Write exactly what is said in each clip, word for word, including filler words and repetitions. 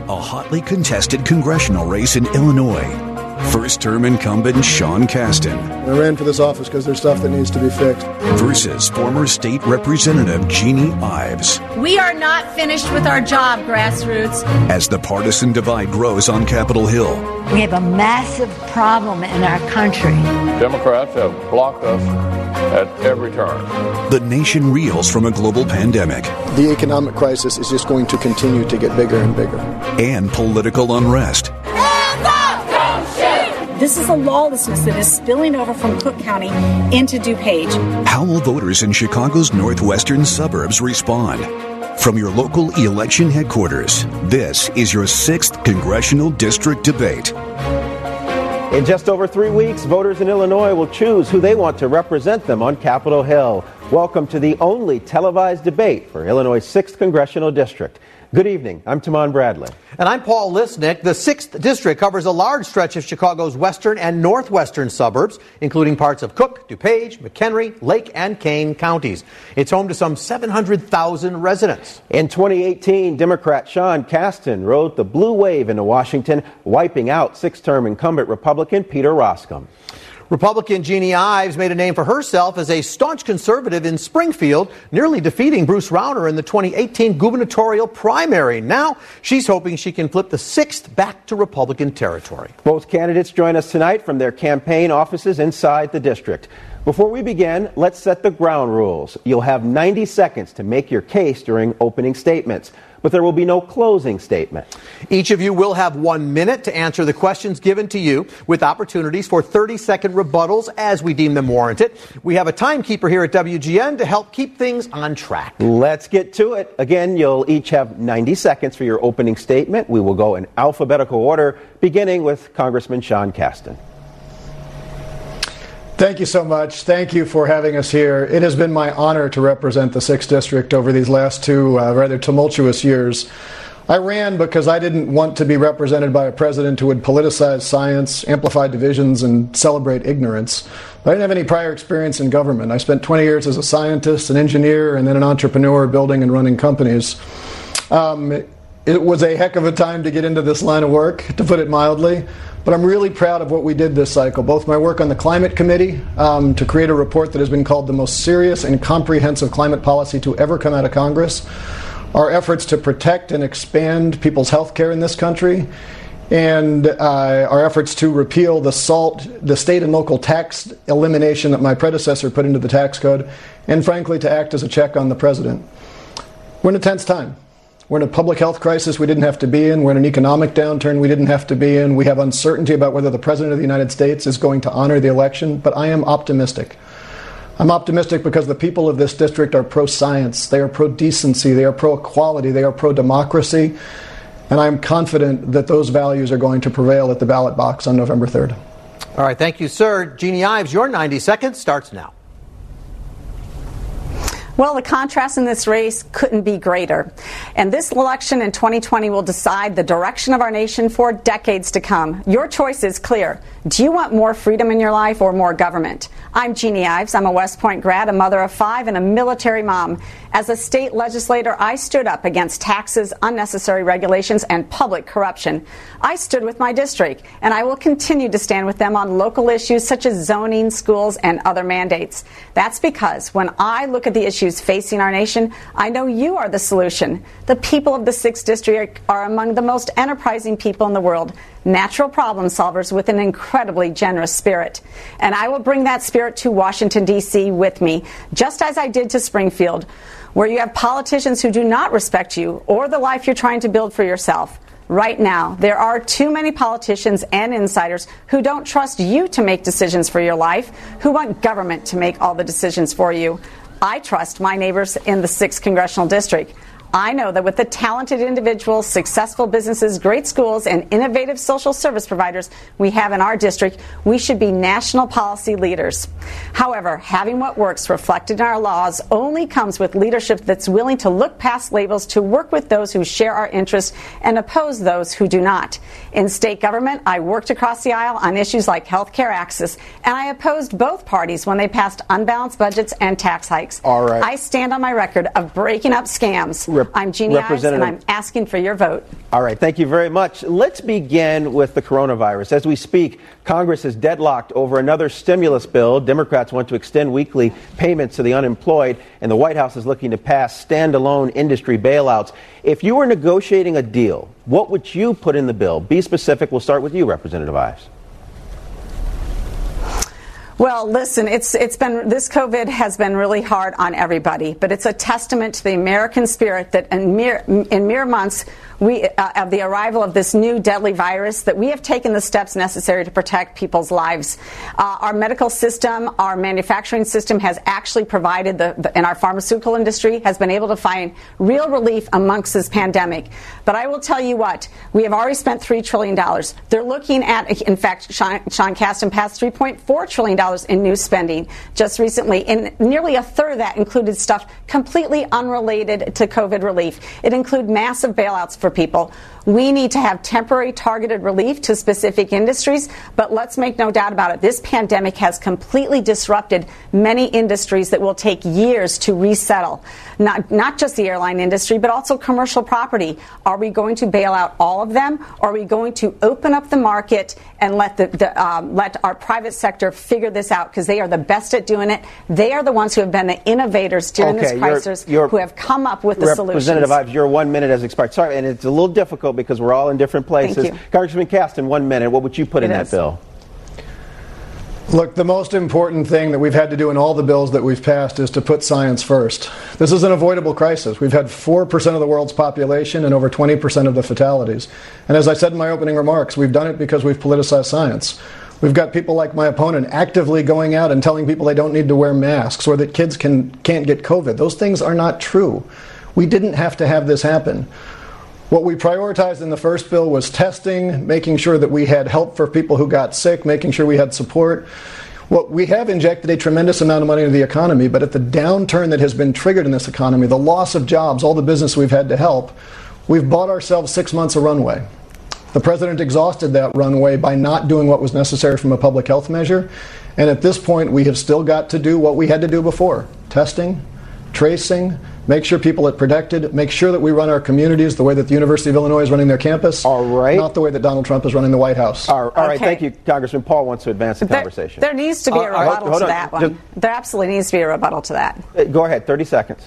a hotly contested congressional race in Illinois. First-term incumbent Sean Casten. I ran for this office because there's stuff that needs to be fixed. Versus former state representative Jeannie Ives. We are not finished with our job, grassroots. As the partisan divide grows on Capitol Hill. We have a massive problem in our country. Democrats have blocked us at every turn. The nation reels from a global pandemic. The economic crisis is just going to continue to get bigger and bigger. And political unrest. This is a lawlessness that is spilling over from Cook County into DuPage. How will voters in Chicago's northwestern suburbs respond? From your local election headquarters, this is your sixth Congressional District Debate. In just over three weeks, voters in Illinois will choose who they want to represent them on Capitol Hill. Welcome to the only televised debate for Illinois' sixth Congressional District. Good evening. I'm Taman Bradley. And I'm Paul Lisnick. The sixth District covers a large stretch of Chicago's western and northwestern suburbs, including parts of Cook, DuPage, McHenry, Lake, and Kane counties. It's home to some seven hundred thousand residents. In twenty eighteen, Democrat Sean Casten rode the blue wave into Washington, wiping out six-term incumbent Republican Peter Roskam. Republican Jeannie Ives made a name for herself as a staunch conservative in Springfield, nearly defeating Bruce Rauner in the twenty eighteen gubernatorial primary. Now she's hoping she can flip the sixth back to Republican territory. Both candidates join us tonight from their campaign offices inside the district. Before we begin, let's set the ground rules. You'll have ninety seconds to make your case during opening statements, but there will be no closing statement. Each of you will have one minute to answer the questions given to you, with opportunities for thirty-second rebuttals as we deem them warranted. We have a timekeeper here at W G N to help keep things on track. Let's get to it. Again, you'll each have ninety seconds for your opening statement. We will go in alphabetical order, beginning with Congressman Sean Casten. Thank you so much. Thank you for having us here. It has been my honor to represent the sixth District over these last two uh, rather tumultuous years. I ran because I didn't want to be represented by a president who would politicize science, amplify divisions, and celebrate ignorance. I didn't have any prior experience in government. I spent twenty years as a scientist, an engineer, and then an entrepreneur building and running companies. Um, it was a heck of a time to get into this line of work, to put it mildly. But I'm really proud of what we did this cycle, both my work on the Climate Committee um, to create a report that has been called the most serious and comprehensive climate policy to ever come out of Congress, our efforts to protect and expand people's health care in this country, and uh, our efforts to repeal the SALT, the state and local tax elimination that my predecessor put into the tax code, and frankly to act as a check on the president. We're in a tense time. We're in a public health crisis we didn't have to be in. We're in an economic downturn we didn't have to be in. We have uncertainty about whether the President of the United States is going to honor the election, but I am optimistic. I'm optimistic because the people of this district are pro-science, they are pro-decency, they are pro-equality, they are pro-democracy, and I am confident that those values are going to prevail at the ballot box on November third. All right, thank you, sir. Jeannie Ives, your ninety seconds starts now. Well, the contrast in this race couldn't be greater. And this election in twenty twenty will decide the direction of our nation for decades to come. Your choice is clear. Do you want more freedom in your life or more government? I'm Jeannie Ives. I'm a West Point grad, a mother of five, and a military mom. As a state legislator, I stood up against taxes, unnecessary regulations, and public corruption. I stood with my district, and I will continue to stand with them on local issues such as zoning, schools, and other mandates. That's because when I look at the issues facing our nation, I know you are the solution. The people of the sixth District are among the most enterprising people in the world, natural problem solvers with an incredibly generous spirit. And I will bring that spirit to Washington, D C with me, just as I did to Springfield, where you have politicians who do not respect you or the life you're trying to build for yourself. Right now, there are too many politicians and insiders who don't trust you to make decisions for your life, who want government to make all the decisions for you. I trust my neighbors in the sixth Congressional District. I know that with the talented individuals, successful businesses, great schools, and innovative social service providers we have in our district, we should be national policy leaders. However, having what works reflected in our laws only comes with leadership that's willing to look past labels to work with those who share our interests and oppose those who do not. In state government, I worked across the aisle on issues like health care access, and I opposed both parties when they passed unbalanced budgets and tax hikes. All right. I stand on my record of breaking up scams. Rep- I'm Jeannie Ives, and I'm asking for your vote. All right, thank you very much. Let's begin with the coronavirus. As we speak, Congress is deadlocked over another stimulus bill. Democrats want to extend weekly payments to the unemployed, and the White House is looking to pass standalone industry bailouts. If you were negotiating a deal, what would you put in the bill? Be specific. We'll start with you, Representative Ives. Well, listen, it's it's been this COVID has been really hard on everybody, but it's a testament to the American spirit that in mere in mere months we uh, of the arrival of this new deadly virus that we have taken the steps necessary to protect people's lives. Uh, our medical system, our manufacturing system has actually provided the, the and our pharmaceutical industry has been able to find real relief amongst this pandemic. But I will tell you what, we have already spent three trillion dollars. They're looking at, in fact, Sean, Sean Casten passed three point four trillion dollars in new spending just recently, and nearly a third of that included stuff completely unrelated to COVID relief. It included massive bailouts for people. We need to have temporary targeted relief to specific industries, but let's make no doubt about it. This pandemic has completely disrupted many industries that will take years to resettle. Not, not just the airline industry, but also commercial property. Are we going to bail out all of them? Or are we going to open up the market and let the, the um, let our private sector figure this out? Because they are the best at doing it. They are the ones who have been the innovators during okay, this crisis, you're, you're, who have come up with the solutions. Representative Ives, your one minute has expired. Sorry, and it's a little difficult because we're all in different places. Congressman Casten, one minute. What would you put it in is. that bill? Look, the most important thing that we've had to do in all the bills that we've passed is to put science first. This is an avoidable crisis. We've had four percent of the world's population and over twenty percent of the fatalities. And as I said in my opening remarks, we've done it because we've politicized science. We've got people like my opponent actively going out and telling people they don't need to wear masks or that kids can, can't get COVID. Those things are not true. We didn't have to have this happen. What we prioritized in the first bill was testing, making sure that we had help for people who got sick, making sure we had support. What we have injected a tremendous amount of money into the economy, but at the downturn that has been triggered in this economy, the loss of jobs, all the business we've had to help, we've bought ourselves six months of runway. The president exhausted that runway by not doing what was necessary from a public health measure. And at this point, we have still got to do what we had to do before. Testing, tracing, make sure people are protected, make sure that we run our communities the way that the University of Illinois is running their campus. All right. Not the way that Donald Trump is running the White House. All right, all right. Okay. Thank you, Congressman. Paul wants to advance the there, conversation. There needs to be uh, a rebuttal hold, hold to on. that one. Just, there absolutely needs to be a rebuttal to that. Uh, go ahead, thirty seconds.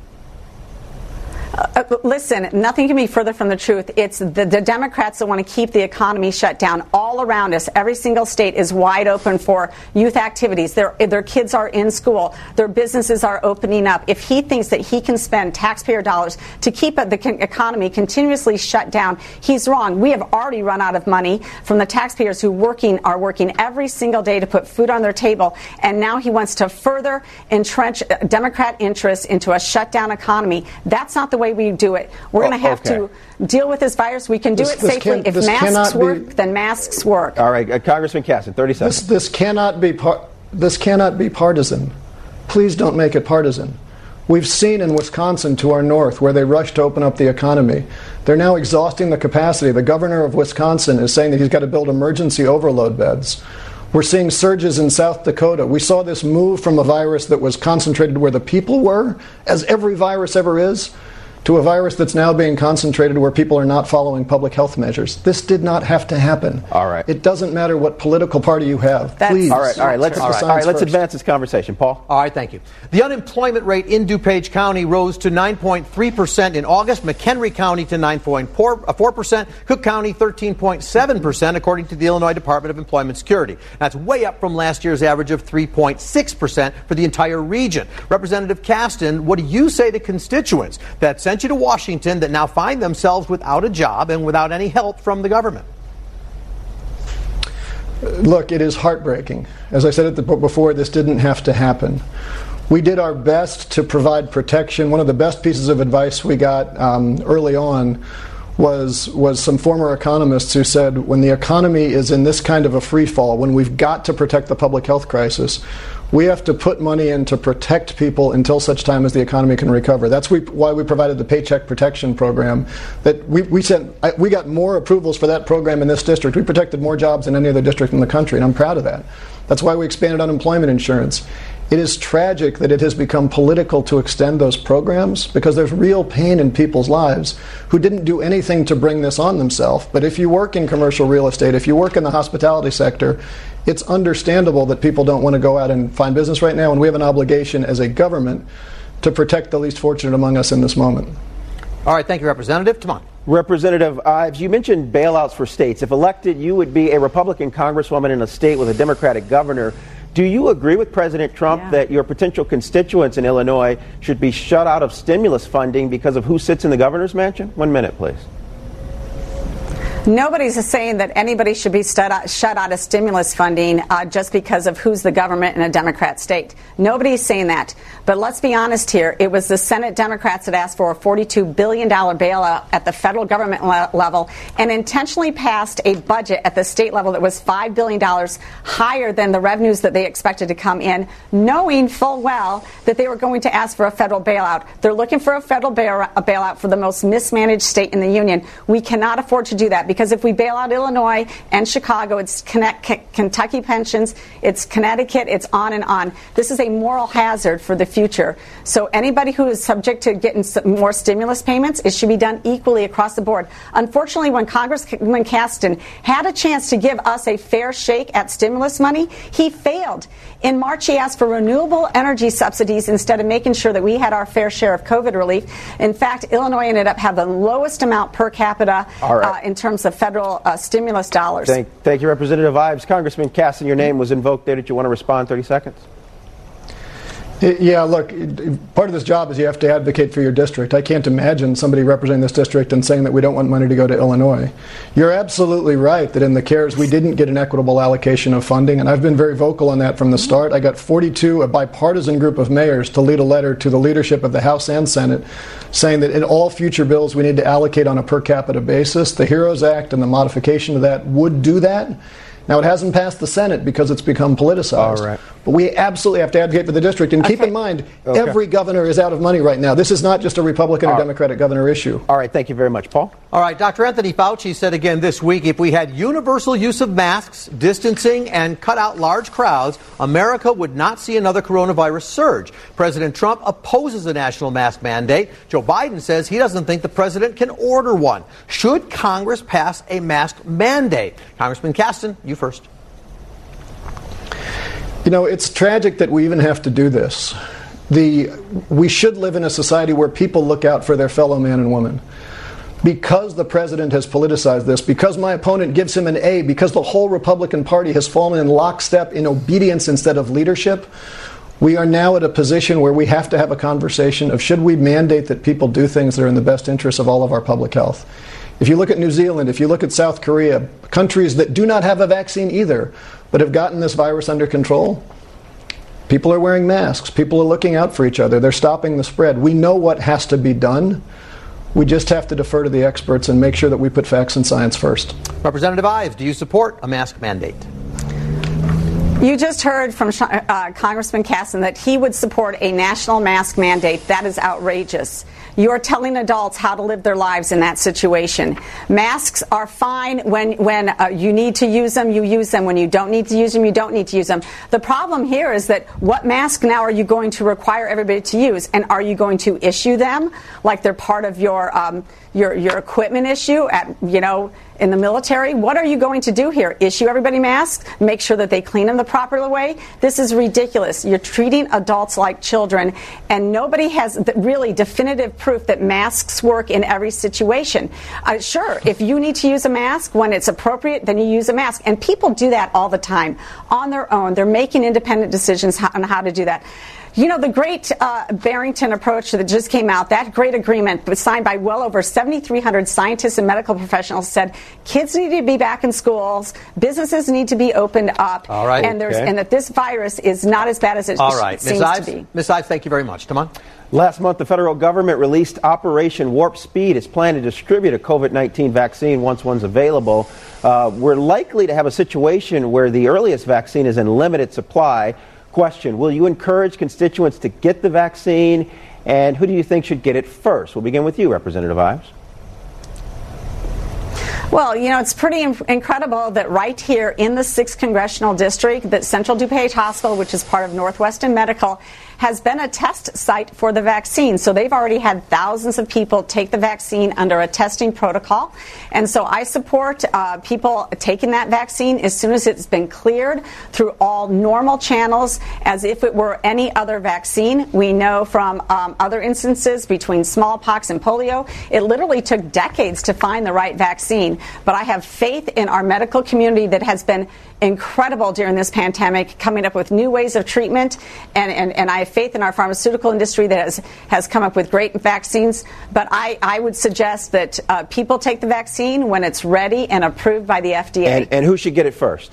Uh, listen, nothing can be further from the truth. It's the, the Democrats that want to keep the economy shut down all around us. Every single state is wide open for youth activities. Their, their kids are in school. Their businesses are opening up. If he thinks that he can spend taxpayer dollars to keep the economy continuously shut down, he's wrong. We have already run out of money from the taxpayers who working are working every single day to put food on their table. And now he wants to further entrench Democrat interests into a shutdown economy. That's not the way we do it. We're oh, going to have okay. to deal with this virus. We can do this, it this safely. can, if masks work, be, then masks work. All right, uh, Congressman Casten, thirty seconds. This, this cannot be par- this cannot be partisan. Please don't make it partisan. We've seen in Wisconsin to our north where they rushed to open up the economy. They're now exhausting the capacity. The governor of Wisconsin is saying that he's got to build emergency overload beds. We're seeing surges in South Dakota. We saw this move from a virus that was concentrated where the people were, as every virus ever is, to a virus that's now being concentrated where people are not following public health measures. This did not have to happen. All right. It doesn't matter what political party you have. That's Please. All right, all right, let's, all right, all right, let's advance this conversation. Paul? All right, thank you. The unemployment rate in DuPage County rose to nine point three percent in August, McHenry County to nine point four percent, Cook County thirteen point seven percent, according to the Illinois Department of Employment Security. That's way up from last year's average of three point six percent for the entire region. Representative Casten, what do you say to constituents that sent you to Washington that now find themselves without a job and without any help from the government? Look, it is heartbreaking. As I said it before, this didn't have to happen. We did our best to provide protection. One of the best pieces of advice we got um, early on was was some former economists who said when the economy is in this kind of a free fall, when we've got to protect the public health crisis, we have to put money in to protect people until such time as the economy can recover. That's we, why we provided the Paycheck Protection Program. That we we sent I, we got more approvals for that program in this district. We protected more jobs than any other district in the country, and I'm proud of that. That's why we expanded unemployment insurance. It is tragic that it has become political to extend those programs because there's real pain in people's lives who didn't do anything to bring this on themselves. But if you work in commercial real estate, if you work in the hospitality sector, it's understandable that people don't want to go out and find business right now, and we have an obligation as a government to protect the least fortunate among us in this moment. All right, thank you, Representative. Come on. Representative Ives, you mentioned bailouts for states. If elected, you would be a Republican congresswoman in a state with a Democratic governor. Do you agree with President Trump yeah. that your potential constituents in Illinois should be shut out of stimulus funding because of who sits in the governor's mansion? One minute, please. Nobody's saying that anybody should be shut out, shut out of stimulus funding uh, just because of who's the government in a Democrat state. Nobody's saying that. But let's be honest here. It was the Senate Democrats that asked for a forty-two billion dollars bailout at the federal government le- level and intentionally passed a budget at the state level that was five billion dollars higher than the revenues that they expected to come in, knowing full well that they were going to ask for a federal bailout. They're looking for a federal bail- a bailout for the most mismanaged state in the union. We cannot afford to do that because if we bail out Illinois and Chicago, it's Connect- K- Kentucky pensions, it's Connecticut, it's on and on. This is a moral hazard for the future. So anybody who is subject to getting more stimulus payments, it should be done equally across the board. Unfortunately, when Congressman Casten had a chance to give us a fair shake at stimulus money, he failed. In March, he asked for renewable energy subsidies instead of making sure that we had our fair share of COVID relief. In fact, Illinois ended up having the lowest amount per capita right. uh, in terms of federal uh, stimulus dollars. Thank, thank you, Representative Ives. Congressman Casten, your name was invoked there. Did you want to respond? thirty seconds. Yeah, look, part of this job is you have to advocate for your district. I can't imagine somebody representing this district and saying that we don't want money to go to Illinois. You're absolutely right that in the CARES we didn't get an equitable allocation of funding, and I've been very vocal on that from the start. I got forty-two, a bipartisan group of mayors, to lead a letter to the leadership of the House and Senate saying that in all future bills we need to allocate on a per capita basis. The HEROES Act and the modification of that would do that. Now, it hasn't passed the Senate because it's become politicized. All right. But we absolutely have to advocate for the district. And keep okay. in mind, okay. every governor is out of money right now. This is not just a Republican All or Democratic right. governor issue. All right. Thank you very much, Paul. All right. Doctor Anthony Fauci said again this week, if we had universal use of masks, distancing, and cut out large crowds, America would not see another coronavirus surge. President Trump opposes a national mask mandate. Joe Biden says he doesn't think the president can order one. Should Congress pass a mask mandate? Congressman Casten, you first. You know, it's tragic that we even have to do this. The, we should live in a society where people look out for their fellow man and woman. Because the president has politicized this, because my opponent gives him an A, because the whole Republican Party has fallen in lockstep in obedience instead of leadership, we are now at a position where we have to have a conversation of should we mandate that people do things that are in the best interest of all of our public health. If you look at New Zealand, if you look at South Korea, countries that do not have a vaccine either, but have gotten this virus under control, people are wearing masks. People are looking out for each other. They're stopping the spread. We know what has to be done. We just have to defer to the experts and make sure that we put facts and science first. Representative Ives, do you support a mask mandate? You just heard from uh, Congressman Casten that he would support a national mask mandate. That is outrageous. You're telling adults how to live their lives in that situation. Masks are fine when when uh, you need to use them, you use them. When you don't need to use them, you don't need to use them. The problem here is that what mask now are you going to require everybody to use, and are you going to issue them like they're part of your um, your your equipment issue at you know in the military? What are you going to do here? Issue everybody masks? Make sure that they clean them the proper way? This is ridiculous. You're treating adults like children, and nobody has really definitive proof that masks work in every situation. Uh, sure, if you need to use a mask when it's appropriate, then you use a mask. And people do that all the time on their own. They're making independent decisions on how to do that. You know, the great uh, Barrington approach that just came out, that great agreement was signed by well over seventy-three hundred scientists and medical professionals, said kids need to be back in schools, businesses need to be opened up, All right, and, there's, okay. and that this virus is not as bad as it All right. seems Miz Ives, to be. Miz Ives, thank you very much. Come on. Last month, the federal government released Operation Warp Speed. It's planned to distribute a COVID nineteen vaccine once one's available. Uh, we're likely to have a situation where the earliest vaccine is in limited supply. Question, will you encourage constituents to get the vaccine, and who do you think should get it first? We'll begin with you, Representative Ives. Well, you know, it's pretty in- incredible that right here in the sixth Congressional District, that Central DuPage Hospital, which is part of Northwestern Medical, has been a test site for the vaccine. So they've already had thousands of people take the vaccine under a testing protocol. And so I support uh, people taking that vaccine as soon as it's been cleared through all normal channels as if it were any other vaccine. We know from um, other instances between smallpox and polio, it literally took decades to find the right vaccine. But I have faith in our medical community that has been incredible during this pandemic, coming up with new ways of treatment, and, and, and I have faith in our pharmaceutical industry that has, has come up with great vaccines. But I, I would suggest that uh, people take the vaccine when it's ready and approved by the F D A. And, and who should get it first?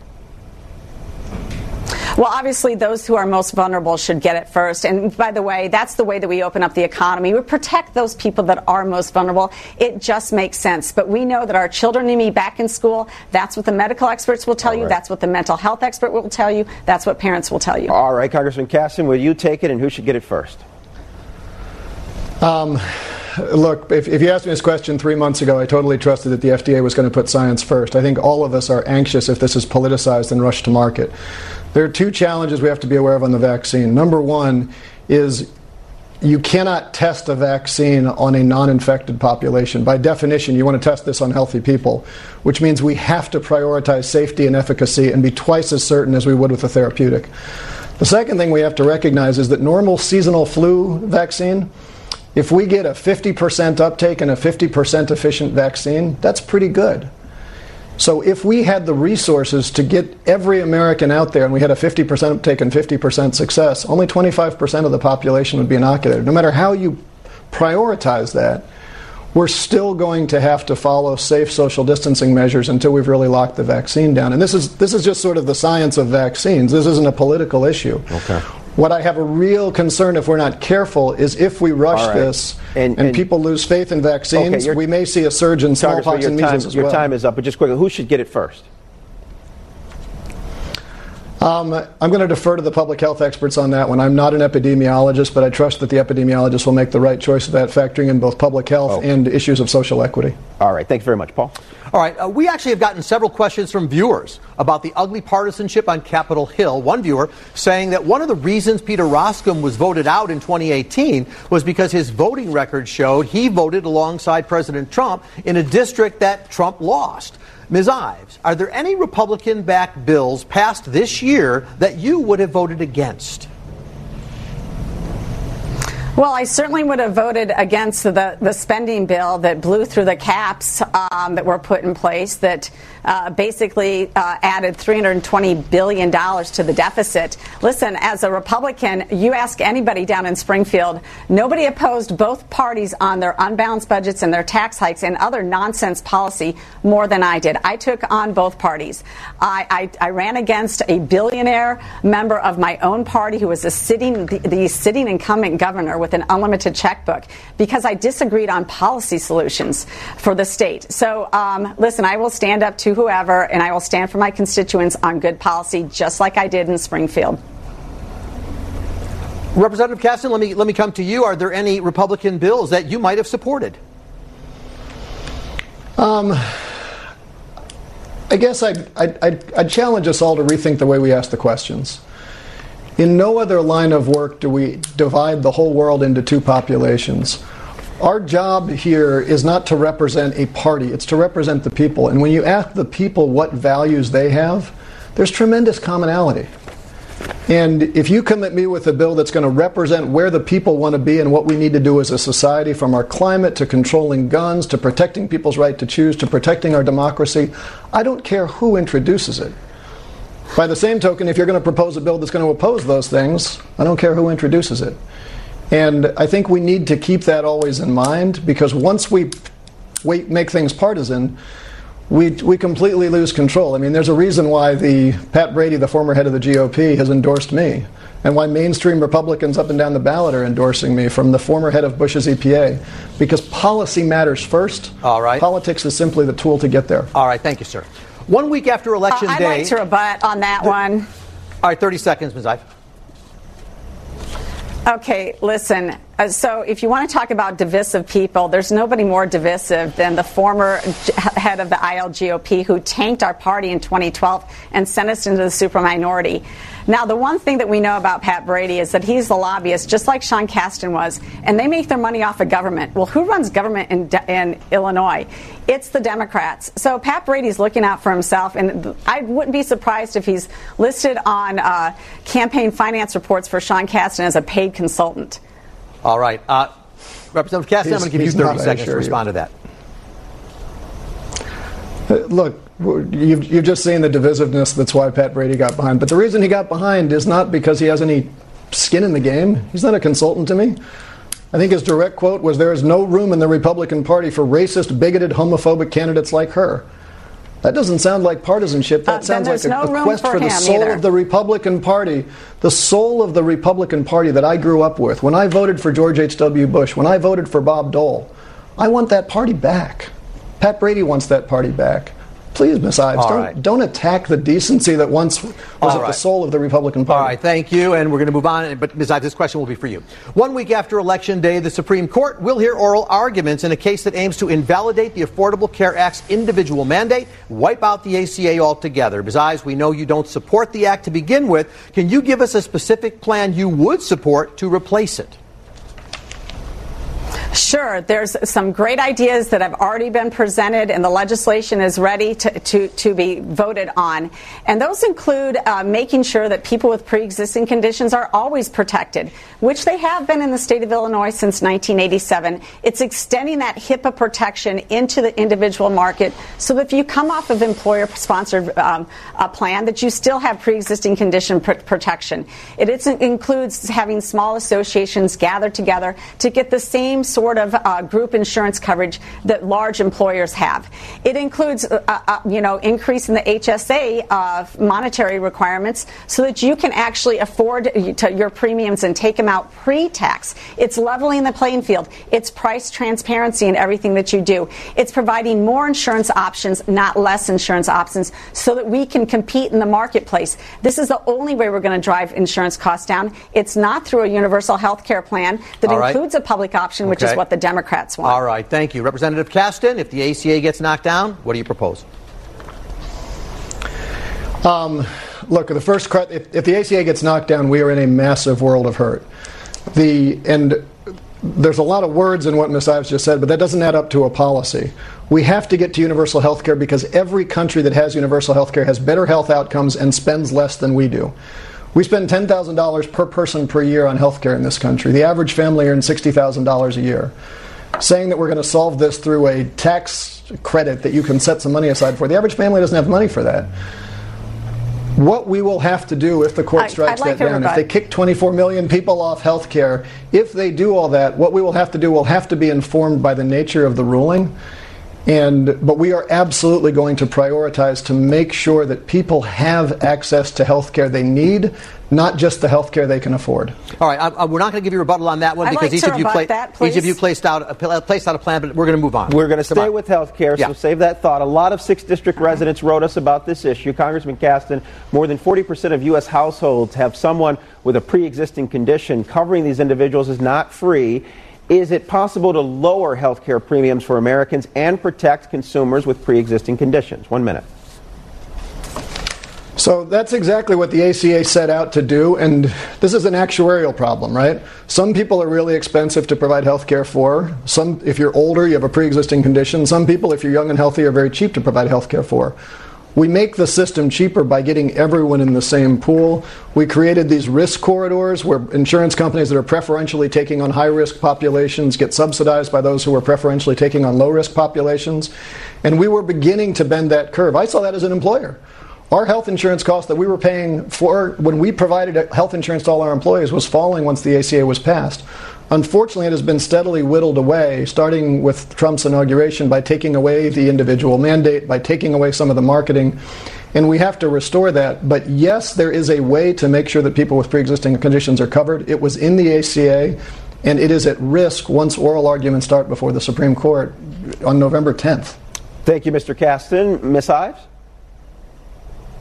Well, obviously, those who are most vulnerable should get it first. And by the way, that's the way that we open up the economy. We protect those people that are most vulnerable. It just makes sense. But we know that our children need to be back in school. That's what the medical experts will tell All you. right. That's what the mental health expert will tell you. That's what parents will tell you. All right, Congressman Casten, will you take it, and who should get it first? Um, look, if, if you asked me this question three months ago, I totally trusted that the F D A was going to put science first. I think all of us are anxious if this is politicized and rushed to market. There are two challenges we have to be aware of on the vaccine. Number one is you cannot test a vaccine on a non-infected population. By definition, you want to test this on healthy people, which means we have to prioritize safety and efficacy and be twice as certain as we would with a therapeutic. The second thing we have to recognize is that normal seasonal flu vaccine, if we get a fifty percent uptake and a fifty percent efficient vaccine, that's pretty good. So if we had the resources to get every American out there and we had a fifty percent uptake and fifty percent success, only twenty-five percent of the population would be inoculated. No matter how you prioritize that, we're still going to have to follow safe social distancing measures until we've really locked the vaccine down. And this is this is just sort of the science of vaccines. This isn't a political issue. Okay. What I have a real concern if we're not careful is if we rush All right. this and, And- and- people lose faith in vaccines, Okay, we may see a surge in Congressman, smallpox your and time, measles as your well. time is up, but just quickly, who should get it first? Um, I'm going to defer to the public health experts on that one. I'm not an epidemiologist, but I trust that the epidemiologists will make the right choice of that, factoring in both public health Oh. and issues of social equity. All right. Thanks very much, Paul. All right, uh, we actually have gotten several questions from viewers about the ugly partisanship on Capitol Hill. One viewer saying that one of the reasons Peter Roskam was voted out in twenty eighteen was because his voting record showed he voted alongside President Trump in a district that Trump lost. Miz Ives, are there any Republican-backed bills passed this year that you would have voted against? Well, I certainly would have voted against the, the spending bill that blew through the caps um, that were put in place that uh, basically uh, added three hundred twenty billion dollars to the deficit. Listen, as a Republican, you ask anybody down in Springfield, nobody opposed both parties on their unbalanced budgets and their tax hikes and other nonsense policy more than I did. I took on both parties. I, I, I ran against a billionaire member of my own party who was a sitting, the, the sitting incumbent governor with an unlimited checkbook because I disagreed on policy solutions for the state. So, um, listen, I will stand up to whoever, and I will stand for my constituents on good policy, just like I did in Springfield. Representative Casten, let me let me come to you. Are there any Republican bills that you might have supported? Um, I guess I'd, I'd, I'd, I'd challenge us all to rethink the way we ask the questions. In no other line of work do we divide the whole world into two populations. Our job here is not to represent a party, it's to represent the people. And when you ask the people what values they have, there's tremendous commonality. And if you come at me with a bill that's going to represent where the people want to be and what we need to do as a society, from our climate to controlling guns to protecting people's right to choose to protecting our democracy, I don't care who introduces it. By the same token, if you're going to propose a bill that's going to oppose those things, I don't care who introduces it. And I think we need to keep that always in mind, because once we wait, make things partisan, we we completely lose control. I mean, there's a reason why the Pat Brady, the former head of the G O P, has endorsed me, and why mainstream Republicans up and down the ballot are endorsing me, from the former head of Bush's E P A, because policy matters first. All right. Politics is simply the tool to get there. All right, thank you, sir. One week after Election uh, I'd Day... I'd like to rebut on that one. All right, thirty seconds, Miz Ives. Okay, listen. Uh, so if you want to talk about divisive people, there's nobody more divisive than the former g- head of the I L G O P who tanked our party in twenty twelve and sent us into the super minority. Now, the one thing that we know about Pat Brady is that he's the lobbyist, just like Sean Casten was, and they make their money off of government. Well, who runs government in, in Illinois? It's the Democrats. So Pat Brady's looking out for himself, and I wouldn't be surprised if he's listed on uh, campaign finance reports for Sean Casten as a paid consultant. All right. Uh, Representative Casten, I'm going to give you thirty seconds to respond to that. Uh, look, you've, you've just seen the divisiveness. That's why Pat Brady got behind. But the reason he got behind is not because he has any skin in the game. He's not a consultant to me. I think his direct quote was, "There is no room in the Republican Party for racist, bigoted, homophobic candidates like her." That doesn't sound like partisanship. That uh, sounds like a, no a quest for, for the soul either. of the Republican Party. The soul of the Republican Party that I grew up with. When I voted for George H W. Bush, when I voted for Bob Dole, I want that party back. Pat Brady wants that party back. Please, Miz Ives, don't, right. don't attack the decency that once was All at right. the soul of the Republican Party. All right, thank you, and we're going to move on. But, Miz Ives, this question will be for you. One week after Election Day, the Supreme Court will hear oral arguments in a case that aims to invalidate the Affordable Care Act's individual mandate, wipe out the A C A altogether. Miz Ives, we know you don't support the act to begin with. Can you give us a specific plan you would support to replace it? Sure. There's some great ideas that have already been presented, and the legislation is ready to, to, to be voted on. And those include uh, making sure that people with pre-existing conditions are always protected, which they have been in the state of Illinois since nineteen eighty-seven. It's extending that HIPAA protection into the individual market so that if you come off of employer-sponsored um, a plan, that you still have pre-existing condition pr- protection. It it's, includes having small associations gather together to get the same sort of uh, group insurance coverage that large employers have. It includes, uh, uh, you know, increasing the H S A uh, monetary requirements so that you can actually afford to your premiums and take them out pre-tax. It's leveling the playing field. It's price transparency in everything that you do. It's providing more insurance options, not less insurance options, so that we can compete in the marketplace. This is the only way we're going to drive insurance costs down. It's not through a universal health care plan that All right. includes a public option, which Okay. is what the Democrats want. All right, thank you. Representative Casten, if the A C A gets knocked down, what do you propose? Um, look, the first if, if the A C A gets knocked down, we are in a massive world of hurt. The and there's a lot of words in what Miz Ives just said, but that doesn't add up to a policy. We have to get to universal health care because every country that has universal health care has better health outcomes and spends less than we do. We spend ten thousand dollars per person per year on health care in this country. The average family earns sixty thousand dollars a year. Saying that we're going to solve this through a tax credit that you can set some money aside for, the average family doesn't have money for that. What we will have to do if the court I, strikes like that down, everybody. if they kick twenty-four million people off health care, if they do all that, what we will have to do will have to be informed by the nature of the ruling. And but we are absolutely going to prioritize to make sure that people have access to health care they need, not just the health care they can afford. All right, I, I, we're not going to give you a rebuttal on that one I'd because like each to of you rebut pla- that, each of you please. placed out a, placed out a plan, but we're going to move on. We're going to Come stay on. with health care, Yeah. so save that thought. A lot of sixth District residents wrote us about this issue. Congressman Casten, more than forty percent of U S households have someone with a pre-existing condition. Covering these individuals is not free. Is it possible to lower health care premiums for Americans and protect consumers with pre-existing conditions? One minute. So that's exactly what the A C A set out to do, and this is an actuarial problem, right? Some people are really expensive to provide health care for. Some, if you're older, you have a pre-existing condition. Some people, if you're young and healthy, are very cheap to provide health care for. We make the system cheaper by getting everyone in the same pool. We created these risk corridors where insurance companies that are preferentially taking on high-risk populations get subsidized by those who are preferentially taking on low-risk populations. And we were beginning to bend that curve. I saw that as an employer. Our health insurance cost that we were paying for when we provided health insurance to all our employees was falling once the A C A was passed. Unfortunately, it has been steadily whittled away, starting with Trump's inauguration, by taking away the individual mandate, by taking away some of the marketing, and we have to restore that. But yes, there is a way to make sure that people with pre-existing conditions are covered. It was in the A C A, and it is at risk once oral arguments start before the Supreme Court on November tenth. Thank you, Mister Casten. Miz Ives?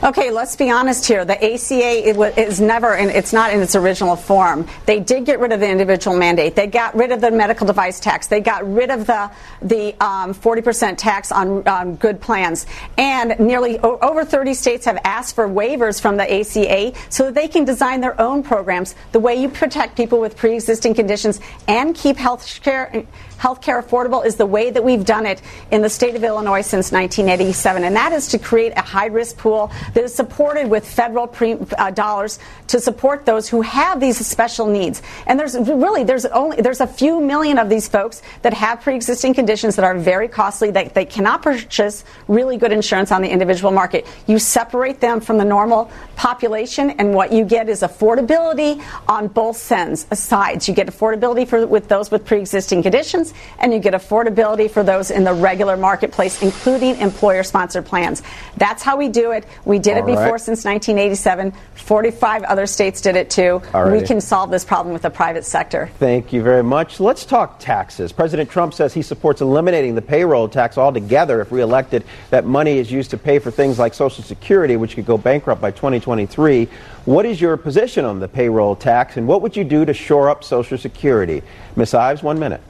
Okay, let's be honest here. The A C A it was, is never, in, it's not in its original form. They did get rid of the individual mandate. They got rid of the medical device tax. They got rid of the the um, forty percent tax on um, good plans. And nearly o- over thirty states have asked for waivers from the A C A so that they can design their own programs. The way you protect people with pre-existing conditions and keep health care Healthcare affordable is the way that we've done it in the state of Illinois since nineteen eighty-seven, and that is to create a high-risk pool that is supported with federal pre- uh, dollars to support those who have these special needs. And there's really there's only there's a few million of these folks that have pre-existing conditions that are very costly, that they cannot purchase really good insurance on the individual market. You separate them from the normal population, and what you get is affordability on both sides. You get affordability for with those with pre-existing conditions, and you get affordability for those in the regular marketplace, including employer-sponsored plans. That's how we do it. We did All it before right. since nineteen eighty-seven. forty-five other states did it too. Alrighty. We can solve this problem with the private sector. Thank you very much. Let's talk taxes. President Trump says he supports eliminating the payroll tax altogether if reelected. That money is used to pay for things like Social Security, which could go bankrupt by twenty twenty-three. What is your position on the payroll tax, and what would you do to shore up Social Security? Miz Ives, one minute.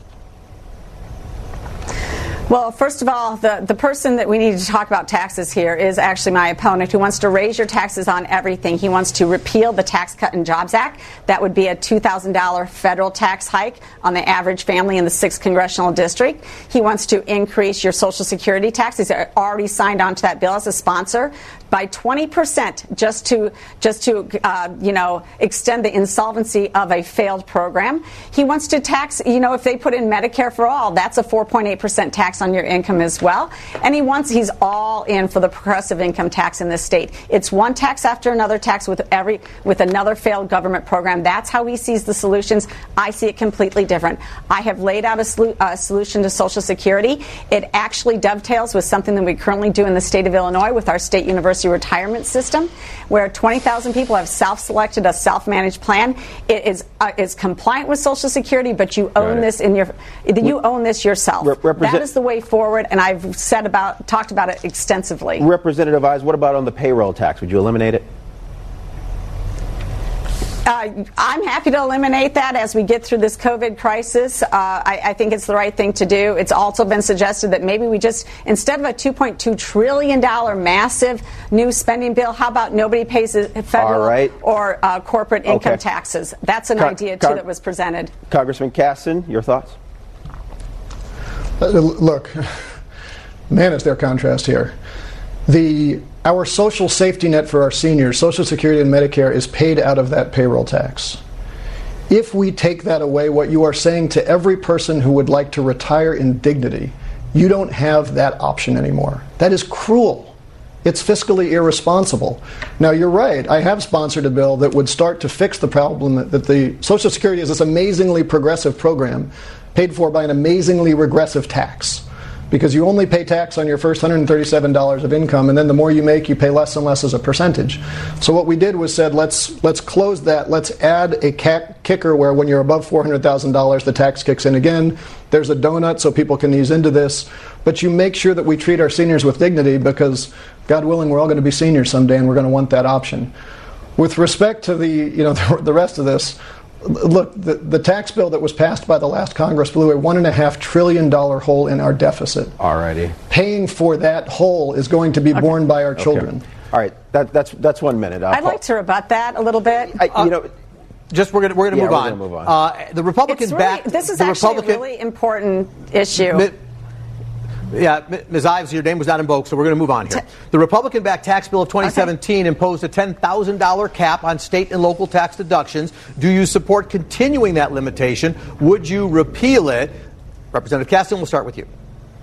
Well, first of all, the, the person that we need to talk about taxes here is actually my opponent, who wants to raise your taxes on everything. He wants to repeal the Tax Cut and Jobs Act. That would be a two thousand dollars federal tax hike on the average family in the sixth Congressional District. He wants to increase your Social Security tax. He's already signed on to that bill as a sponsor by twenty percent just to just to uh, you know extend the insolvency of a failed program. He wants to tax, you know, if they put in Medicare for all, that's a four point eight percent tax on your income as well. And he wants he's all in for the progressive income tax in this state. It's one tax after another tax with every with another failed government program. That's how he sees the solutions. I see it completely different. I have laid out a, solu- a solution to Social Security. It actually dovetails with something that we currently do in the state of Illinois with our state university retirement system, where twenty thousand people have self-selected a self-managed plan. It is uh, is compliant with Social Security, but you own this in your you own this yourself. Re- represent- that is the way forward, and I've said about talked about it extensively. Representative Ives, what about on the payroll tax? Would you eliminate it? Uh, I'm happy to eliminate that as we get through this COVID crisis. Uh, I, I think it's the right thing to do. It's also been suggested that maybe we just, instead of a two point two trillion dollars massive new spending bill, how about nobody pays federal right. or uh, corporate income Okay. taxes? That's an Con- idea, too, Con- that was presented. Congressman Casson, your thoughts? Uh, look, man, is there contrast here. The our social safety net for our seniors, Social Security and Medicare, is paid out of that payroll tax. If we take that away, what you are saying to every person who would like to retire in dignity, you don't have that option anymore. That is cruel. It's fiscally irresponsible. Now, you're right. I have sponsored a bill that would start to fix the problem that the Social Security is this amazingly progressive program paid for by an amazingly regressive tax. Because you only pay tax on your first one hundred thirty-seven dollars of income, and then the more you make, you pay less and less as a percentage. So what we did was said, let's let's close that. Let's add a ca- kicker where when you're above four hundred thousand dollars, the tax kicks in again. There's a donut so people can ease into this. But you make sure that we treat our seniors with dignity, because, God willing, we're all going to be seniors someday, and we're going to want that option. With respect to the you know the, the rest of this, look, the, the tax bill that was passed by the last Congress blew a one and a half trillion dollar hole in our deficit. Alrighty. Paying for that hole is going to be Okay. borne by our children. Okay. All right, that, that's that's one minute. Uh, I'd like to rebut that a little bit. I, you know, Just we're going we're going to Yeah, move, we're on. gonna move on. Uh, the Republican It's really, back. this is the actually Republican, a really important issue. Mi- Yeah, Miz Ives, your name was not invoked, so we're going to move on here. The Republican-backed tax bill of twenty seventeen okay. imposed a ten thousand dollars cap on state and local tax deductions. Do you support continuing that limitation? Would you repeal it? Representative Caston, we'll start with you.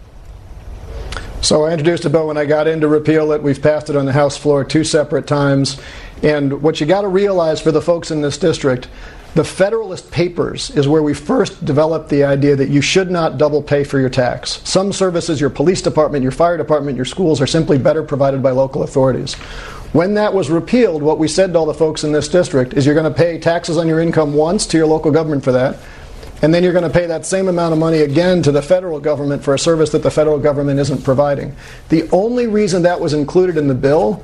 So I introduced a bill when I got in to repeal it. We've passed it on the House floor two separate times. And what you got to realize for the folks in this district, the Federalist Papers is where we first developed the idea that you should not double pay for your tax. Some services, your police department, your fire department, your schools, are simply better provided by local authorities. When that was repealed, what we said to all the folks in this district is you're going to pay taxes on your income once to your local government for that, and then you're going to pay that same amount of money again to the federal government for a service that the federal government isn't providing. The only reason that was included in the bill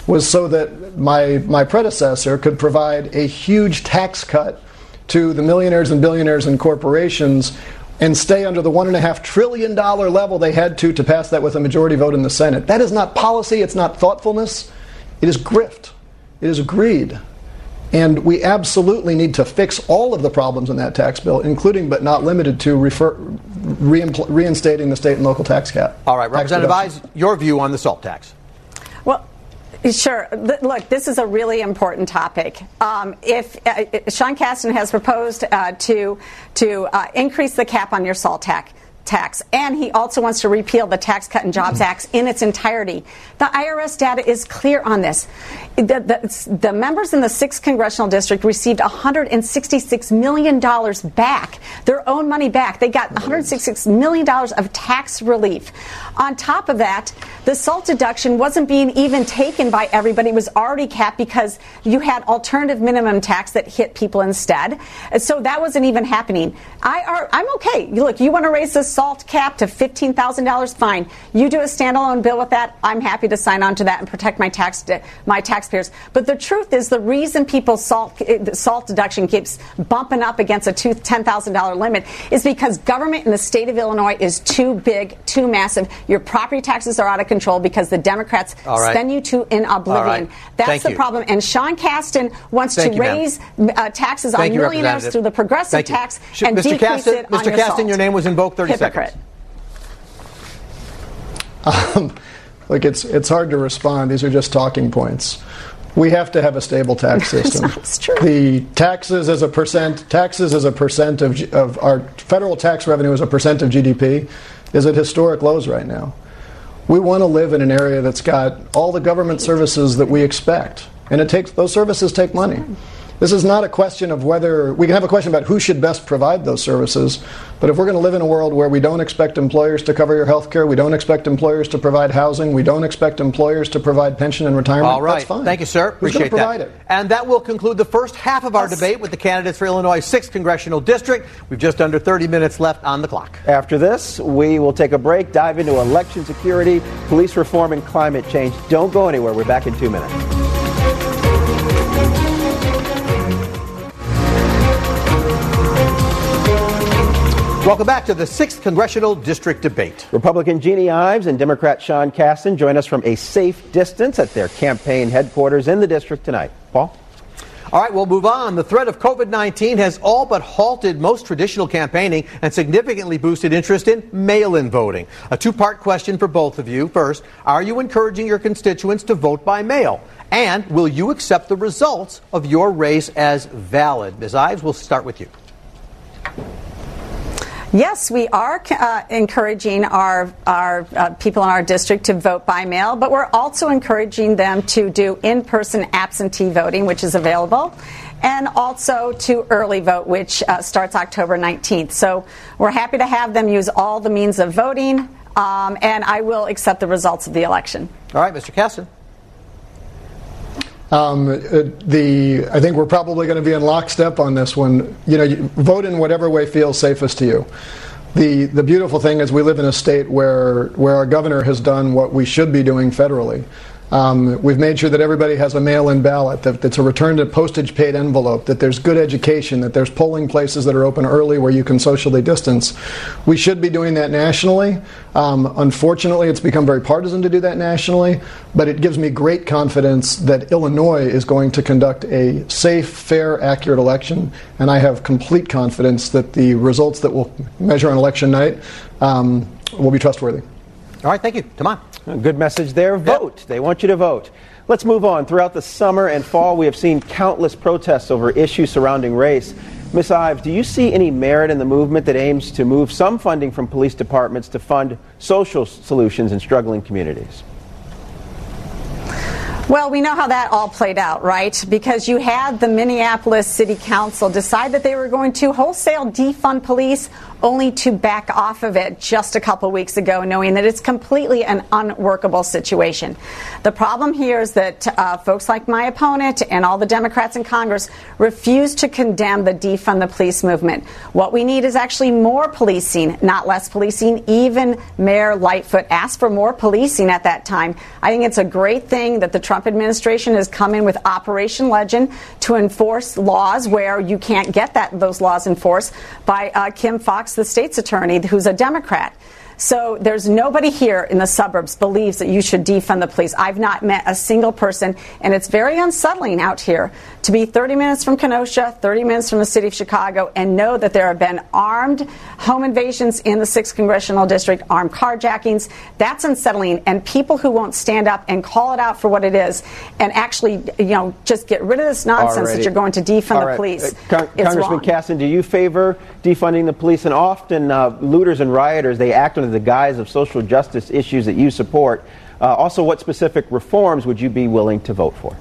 was so that my, my predecessor could provide a huge tax cut to the millionaires and billionaires and corporations and stay under the one point five trillion dollars level they had to to pass that with a majority vote in the Senate. That is not policy. It's not thoughtfulness. It is grift. It is greed. And we absolutely need to fix all of the problems in that tax bill, including but not limited to refer, reimpl- reinstating the state and local tax cap. All right, Representative Ives, your view on the SALT tax. Well, sure. Look, this is a really important topic. Um, if uh, Sean Casten has proposed uh, to to uh, increase the cap on your SALT tax. tax, and he also wants to repeal the Tax Cut and Jobs Act in its entirety. The I R S data is clear on this. The, the, the members in the sixth Congressional District received one hundred sixty-six million dollars back, their own money back. They got one hundred sixty-six million dollars of tax relief. On top of that, the SALT deduction wasn't being even taken by everybody. It was already capped because you had alternative minimum tax that hit people instead. So that wasn't even happening. I are, I'm okay. Look, you want to raise the SALT cap to fifteen thousand dollars? Fine. You do a standalone bill with that. I'm happy to sign on to that and protect my tax my taxpayers. But the truth is, the reason people's SALT, SALT deduction keeps bumping up against a ten thousand dollars limit is because government in the state of Illinois is too big, too massive. Your property taxes are out of control because the Democrats right. spend you to in oblivion. Right. That's Thank the you. problem. And Sean Casten wants Thank to you, raise uh, taxes Thank on you, millionaires through the progressive Thank tax you. and Mister decrease Casten, it on Mister your Casten, SALT. your name was invoked. thirty Hypocrite. seconds. Um, look, it's it's hard to respond. These are just talking points. We have to have a stable tax system. It's true. The taxes as a percent, taxes as a percent of G- of our federal tax revenue as a percent of G D P is at historic lows right now. We want to live in an area that's got all the government services that we expect, and it takes those services take money. This is not a question of whether we can have a question about who should best provide those services, but if we're going to live in a world where we don't expect employers to cover your health care, we don't expect employers to provide housing, we don't expect employers to provide pension and retirement, all right. that's fine. Thank you, sir. Who's Appreciate going to provide that. it? And that will conclude the first half of our Yes. debate with the candidates for Illinois' sixth Congressional District. We've just under thirty minutes left on the clock. After this, we will take a break, dive into election security, police reform, and climate change. Don't go anywhere. We're back in two minutes. Welcome back to the sixth Congressional District debate. Republican Jeannie Ives and Democrat Sean Casten join us from a safe distance at their campaign headquarters in the district tonight. Paul? All right, we'll move on. The threat of COVID nineteen has all but halted most traditional campaigning and significantly boosted interest in mail-in voting. A two-part question for both of you. First, are you encouraging your constituents to vote by mail? And will you accept the results of your race as valid? Miz Ives, we'll start with you. Yes, we are uh, encouraging our our uh, people in our district to vote by mail, but we're also encouraging them to do in-person absentee voting, which is available, and also to early vote, which uh, starts October nineteenth. So we're happy to have them use all the means of voting, um, and I will accept the results of the election. All right, Mister Casten. Um, the I think we're probably going to be in lockstep on this one. You know, you vote in whatever way feels safest to you. The the beautiful thing is we live in a state where where our governor has done what we should be doing federally. Um, we've made sure that everybody has a mail-in ballot, that it's a returned postage-paid envelope, that there's good education, that there's polling places that are open early where you can socially distance. We should be doing that nationally. Um, unfortunately, it's become very partisan to do that nationally, but it gives me great confidence that Illinois is going to conduct a safe, fair, accurate election, and I have complete confidence that the results that we'll measure on election night um, will be trustworthy. All right, thank you. Come on. A good message there. Vote. Yep. They want you to vote. Let's move on. Throughout the summer and fall, we have seen countless protests over issues surrounding race. Miz Ives, do you see any merit in the movement that aims to move some funding from police departments to fund social solutions in struggling communities? Well, we know how that all played out, right? Because you had the Minneapolis City Council decide that they were going to wholesale defund police only to back off of it just a couple weeks ago, knowing that it's completely an unworkable situation. The problem here is that uh, folks like my opponent and all the Democrats in Congress refuse to condemn the defund the police movement. What we need is actually more policing, not less policing. Even Mayor Lightfoot asked for more policing at that time. I think it's a great thing that the Trump administration has come in with Operation Legend to enforce laws where you can't get that those laws enforced by uh, Kim Foxx, the state's attorney, who's a Democrat. So there's nobody here in the suburbs believes that you should defund the police. I've not met a single person, and it's very unsettling out here to be thirty minutes from Kenosha, thirty minutes from the city of Chicago, and know that there have been armed home invasions in the sixth Congressional District, armed carjackings. That's unsettling, and people who won't stand up and call it out for what it is and actually, you know, just get rid of this nonsense Alrighty. that you're going to defund All the right. police. Uh, Con- it's Congressman wrong. Casson, do you favor defunding the police? And often uh, looters and rioters, they act under the guise of social justice issues that you support. Uh, also, what specific reforms would you be willing to vote for?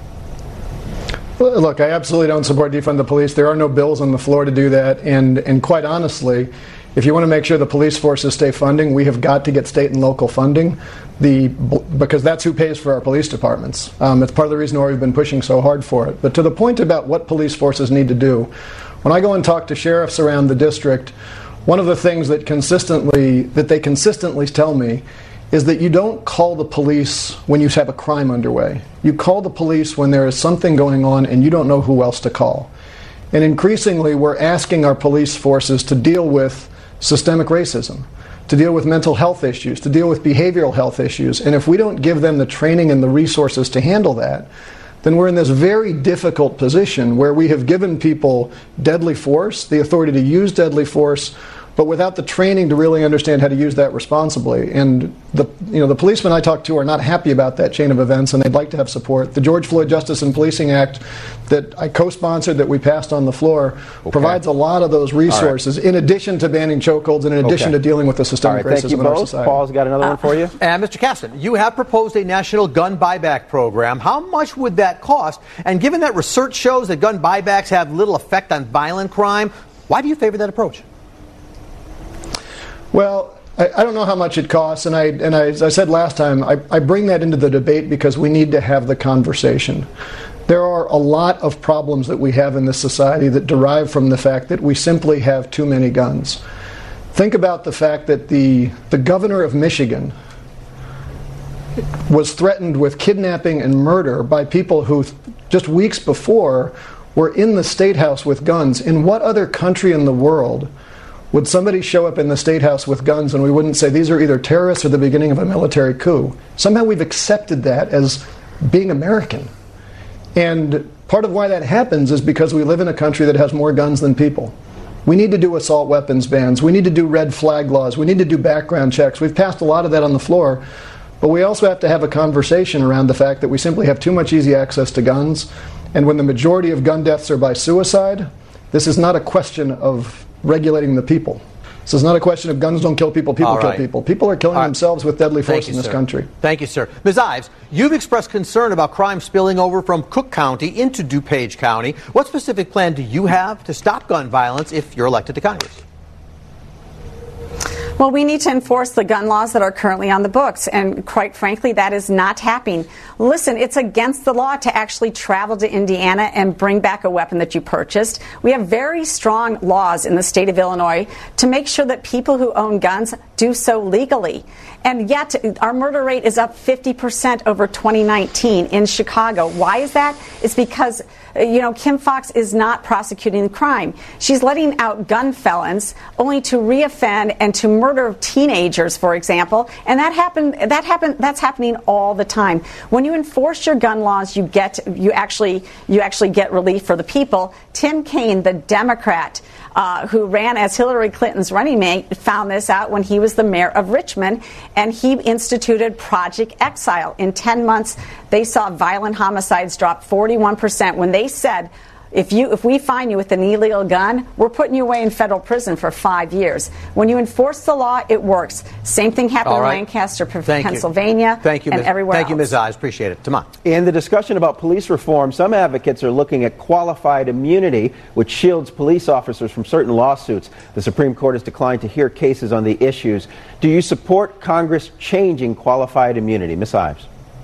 Look, I absolutely don't support defund the police. There are no bills on the floor to do that. And, and quite honestly, if you want to make sure the police forces stay funding, we have got to get state and local funding, the, because that's who pays for our police departments. Um, it's part of the reason why we've been pushing so hard for it. But to the point about what police forces need to do, when I go and talk to sheriffs around the district, one of the things that consistently that they consistently tell me is that you don't call the police when you have a crime underway. You call the police when there is something going on and you don't know who else to call. And increasingly, we're asking our police forces to deal with systemic racism, to deal with mental health issues, to deal with behavioral health issues. And if we don't give them the training and the resources to handle that, then we're in this very difficult position where we have given people deadly force, the authority to use deadly force, but without the training to really understand how to use that responsibly. And the you know the policemen I talk to are not happy about that chain of events, and they'd like to have support. The George Floyd Justice and Policing Act that I co-sponsored, that we passed on the floor, okay. provides a lot of those resources, right. in addition to banning chokeholds and in addition okay. to dealing with the systemic right, racism in our society. Paul's got another uh, one for you. And Mister Casson, you have proposed a national gun buyback program. How much would that cost? And given that research shows that gun buybacks have little effect on violent crime, why do you favor that approach? Well, I, I don't know how much it costs, and I and I, as I said last time, I, I bring that into the debate because we need to have the conversation. There are a lot of problems that we have in this society that derive from the fact that we simply have too many guns. Think about the fact that the the governor of Michigan was threatened with kidnapping and murder by people who just weeks before were in the State House with guns. In what other country in the world would somebody show up in the State House with guns and we wouldn't say these are either terrorists or the beginning of a military coup? Somehow we've accepted that as being American. And part of why that happens is because we live in a country that has more guns than people. We need to do assault weapons bans. We need to do red flag laws. We need to do background checks. We've passed a lot of that on the floor. But we also have to have a conversation around the fact that we simply have too much easy access to guns. And when the majority of gun deaths are by suicide, this is not a question of regulating the people. This is not a question of guns don't kill people, people right. kill people. People are killing right. themselves with deadly force you, in this sir. country. Thank you, sir. Miz Ives, you've expressed concern about crime spilling over from Cook County into DuPage County. What specific plan do you have to stop gun violence if you're elected to Congress? Well, we need to enforce the gun laws that are currently on the books, and quite frankly, that is not happening. Listen, it's against the law to actually travel to Indiana and bring back a weapon that you purchased. We have very strong laws in the state of Illinois to make sure that people who own guns do so legally. And yet, our murder rate is up fifty percent over twenty nineteen in Chicago. Why is that? It's because, you know, Kim Foxx is not prosecuting the crime. She's letting out gun felons only to reoffend and to murder teenagers, for example. And that happened. That happened. That's happening all the time. When you enforce your gun laws, you get you actually you actually get relief for the people. Tim Kaine, the Democrat uh, who ran as Hillary Clinton's running mate, found this out when he was the mayor of Richmond, and he instituted Project Exile. In ten months, they saw violent homicides drop forty-one percent when they said If you, if we find you with an illegal gun, we're putting you away in federal prison for five years. When you enforce the law, it works. Same thing happened All right. in Lancaster, Thank Pennsylvania, you. Thank you, and Miz everywhere Thank else. you, Miz Ives. Appreciate it. Tamar. In the discussion about police reform, some advocates are looking at qualified immunity, which shields police officers from certain lawsuits. The Supreme Court has declined to hear cases on the issues. Do you support Congress changing qualified immunity? Miz Ives.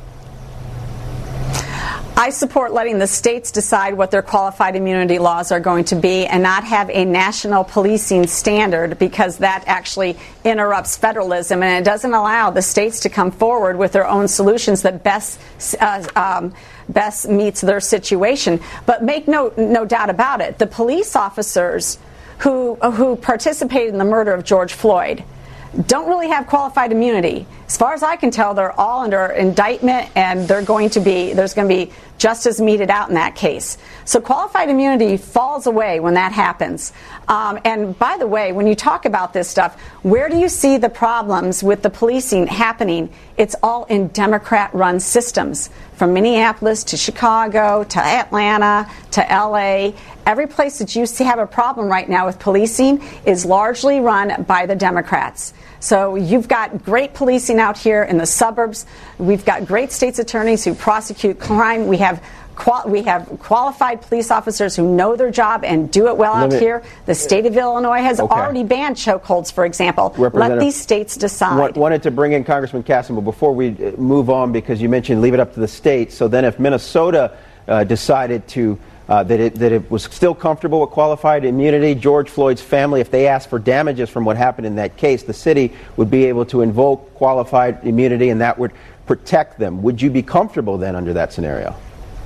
I support letting the states decide what their qualified immunity laws are going to be and not have a national policing standard, because that actually interrupts federalism and it doesn't allow the states to come forward with their own solutions that best uh, um, best meets their situation. But make no no doubt about it, the police officers who who participated in the murder of George Floyd don't really have qualified immunity. As far as I can tell, they're all under indictment, and they're going to be there's going to be justice meted out in that case. So qualified immunity falls away when that happens. Um, and by the way, when you talk about this stuff, where do you see the problems with the policing happening? It's all in Democrat-run systems, from Minneapolis to Chicago to Atlanta to L A. Every place that you see have a problem right now with policing is largely run by the Democrats. So you've got great policing out here in the suburbs. We've got great state's attorneys who prosecute crime. We have qual- we have qualified police officers who know their job and do it well out Limit. here. The state of Illinois has Okay. already banned chokeholds, for example. Let these states decide. Wa- wanted to bring in Congressman Kassim, but before we uh, move on, because you mentioned leave it up to the states. So then if Minnesota uh, decided to Uh, that it that it was still comfortable with qualified immunity, George Floyd's family, if they asked for damages from what happened in that case, the city would be able to invoke qualified immunity, and that would protect them. Would you be comfortable then under that scenario?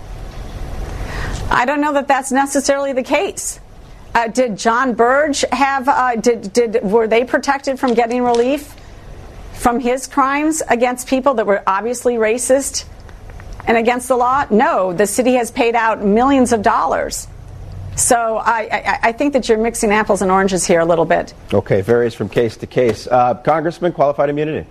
I don't know that that's necessarily the case. Uh, did John Burge have? Uh, did did were they protected from getting relief from his crimes against people that were obviously racist and against the law? No, the city has paid out millions of dollars. So I, I, I think that you're mixing apples and oranges here a little bit. Okay, varies from case to case. Uh, Congressman, qualified immunity.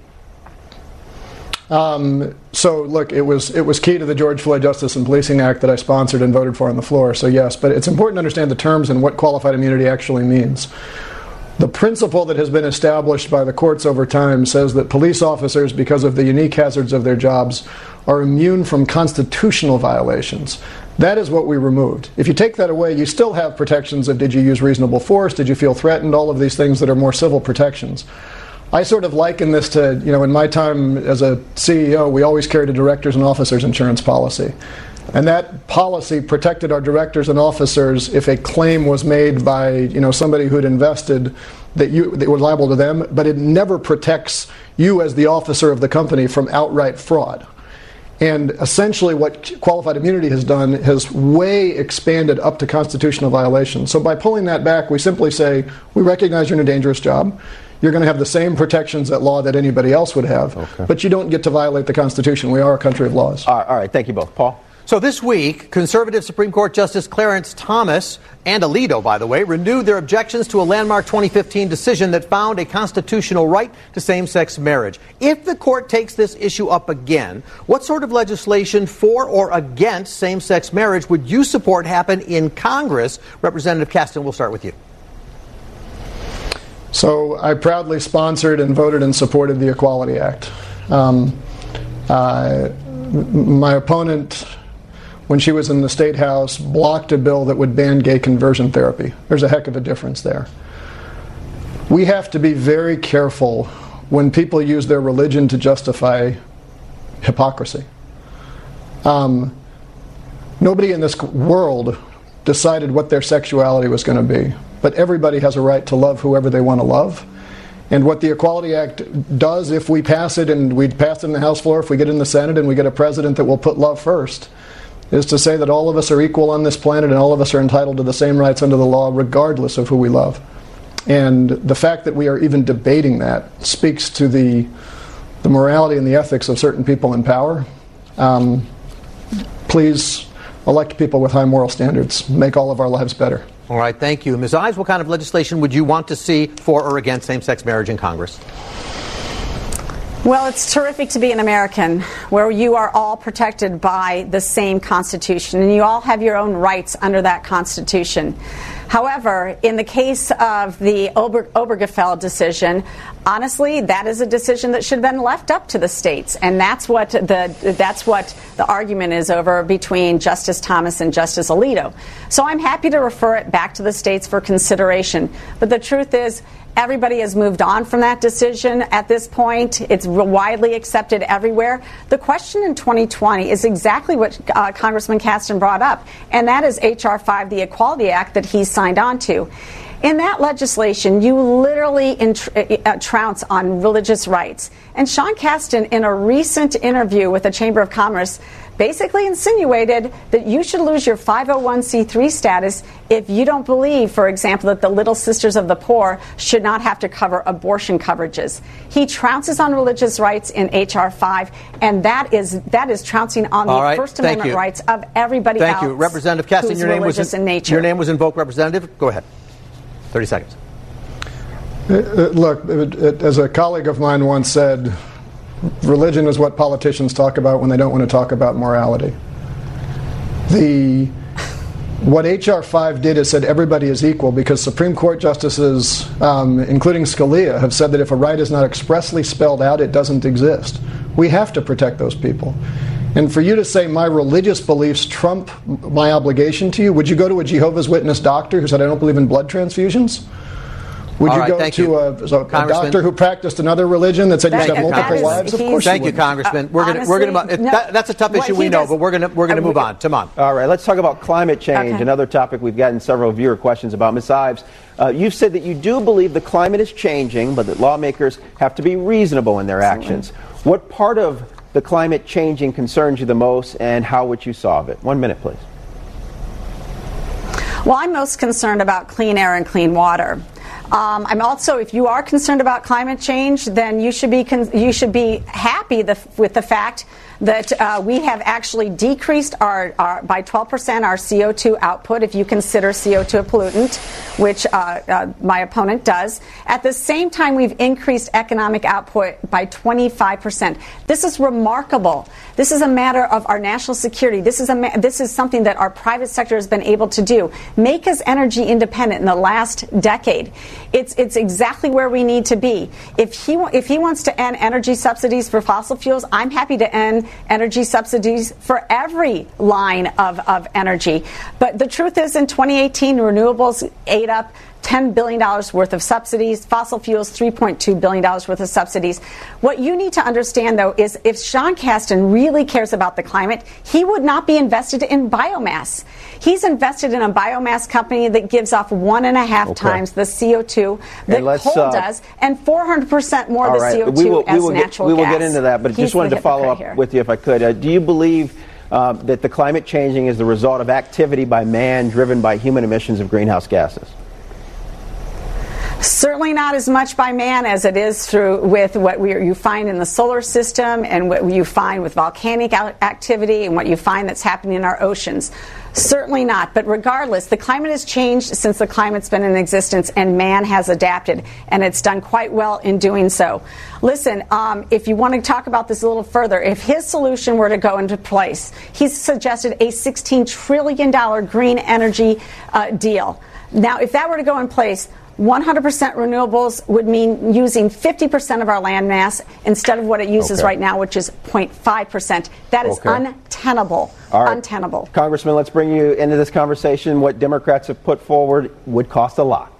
Um, so look, it was it was key to the George Floyd Justice and Policing Act that I sponsored and voted for on the floor. So yes, but it's important to understand the terms and what qualified immunity actually means. The principle that has been established by the courts over time says that police officers, because of the unique hazards of their jobs, are immune from constitutional violations. That is what we removed. If you take that away, you still have protections of did you use reasonable force, did you feel threatened, all of these things that are more civil protections. I sort of liken this to, you know, in my time as a C E O, we always carried a directors and officers insurance policy. And that policy protected our directors and officers if a claim was made by, you know, somebody who'd invested that you that was liable to them, but it never protects you as the officer of the company from outright fraud. And essentially what qualified immunity has done has way expanded up to constitutional violations. So by pulling that back, we simply say, we recognize you're in a dangerous job. You're going to have the same protections at law that anybody else would have, okay. But you don't get to violate the Constitution. We are a country of laws. All right, all right. Thank you both. Paul? So this week, conservative Supreme Court Justice Clarence Thomas and Alito, by the way, renewed their objections to a landmark twenty fifteen decision that found a constitutional right to same-sex marriage. If the court takes this issue up again, what sort of legislation for or against same-sex marriage would you support happen in Congress? Representative Kasten, we'll start with you. So I proudly sponsored and voted and supported the Equality Act. Um, uh, my opponent, when she was in the State House, blocked a bill that would ban gay conversion therapy. There's a heck of a difference there. We have to be very careful when people use their religion to justify hypocrisy. Um, nobody in this world decided what their sexuality was going to be, but everybody has a right to love whoever they want to love. And what the Equality Act does, if we pass it, and we pass it in the House floor, if we get in the Senate and we get a president that will put love first, is to say that all of us are equal on this planet and all of us are entitled to the same rights under the law regardless of who we love. And the fact that we are even debating that speaks to the, the morality and the ethics of certain people in power. Um, please elect people with high moral standards. Make all of our lives better. All right, thank you. Miz Ives, what kind of legislation would you want to see for or against same-sex marriage in Congress? Well, it's terrific to be an American where you are all protected by the same Constitution and you all have your own rights under that Constitution. However, in the case of the Ober- Obergefell decision, honestly, that is a decision that should have been left up to the states, and that's what the that's what the argument is over between Justice Thomas and Justice Alito. So I'm happy to refer it back to the states for consideration. But the truth is, everybody has moved on from that decision at this point. It's widely accepted everywhere. The question in twenty twenty is exactly what uh, Congressman Casten brought up, and that is H R five, the Equality Act that he signed on to. In that legislation, you literally intr- uh, trounce on religious rights. And Sean Casten, in a recent interview with the Chamber of Commerce, basically insinuated that you should lose your five oh one c three status if you don't believe, for example, that the Little Sisters of the Poor should not have to cover abortion coverages. He trounces on religious rights in H R five, and that is that is trouncing on the right, First Amendment you. rights of everybody thank else. Thank you. Representative Casten, who's your name was religious in, in nature. Your name was invoked, Representative. Go ahead. thirty seconds. Uh, look, it, it, as a colleague of mine once said, religion is what politicians talk about when they don't want to talk about morality. The what H R five did is said everybody is equal because Supreme Court justices, um, including Scalia, have said that if a right is not expressly spelled out, it doesn't exist. We have to protect those people. And for you to say my religious beliefs trump my obligation to you, would you go to a Jehovah's Witness doctor who said I don't believe in blood transfusions? Would All you right, go thank to you. A, so a doctor who practiced another religion that said you That- should have that multiple is- wives? Of he's- course Thank you, would. Congressman. Uh, we're going we're going honestly, to no, that, that's a tough what issue he we know, does- but we're going to we're going to uh, move we- on. Taman. All right, let's talk about climate change, Okay. another topic we've gotten several viewer questions about. Miz Ives, uh, you've said that you do believe the climate is changing, but that lawmakers have to be reasonable in their actions. What part of the climate changing concerns you the most, and how would you solve it? One minute, please. Well, I'm most concerned about clean air and clean water. Um, I'm also, if you are concerned about climate change, then you should be con- you should be happy the, with the fact that uh, we have actually decreased our, our by twelve percent our C O two output, if you consider C O two a pollutant, which uh, uh, my opponent does. At the same time, we've increased economic output by twenty-five percent. This is remarkable. This is a matter of our national security. This is a ma- this is something that our private sector has been able to do. Make us energy independent in the last decade. It's it's exactly where we need to be. If he wa- if he wants to end energy subsidies for fossil fuels, I'm happy to end energy subsidies for every line of, of energy. But the truth is, in twenty eighteen, renewables ate up ten billion dollars worth of subsidies, fossil fuels three point two billion dollars worth of subsidies. What you need to understand, though, is if Sean Casten really cares about the climate, he would not be invested in biomass. He's invested in a biomass company that gives off one and a half okay. times the C O two that coal uh, does, and four hundred percent more of the right. C O two we will, as we will natural get, we gas. will get into that, but He's just wanted to follow up here. with you if I could. Uh, do you believe uh, that the climate changing is the result of activity by man driven by human emissions of greenhouse gases? Certainly not as much by man as it is through with what we, you find in the solar system and what you find with volcanic activity and what you find that's happening in our oceans. Certainly not. But regardless, the climate has changed since the climate's been in existence, and man has adapted, and it's done quite well in doing so. Listen, um, if you want to talk about this a little further, if his solution were to go into place, he's suggested a sixteen trillion dollars green energy uh, deal. Now, if that were to go in place, one hundred percent renewables would mean using fifty percent of our land mass instead of what it uses okay. right now, which is zero point five percent. That is okay. untenable. All right. Untenable. Congressman, let's bring you into this conversation. What Democrats have put forward would cost a lot.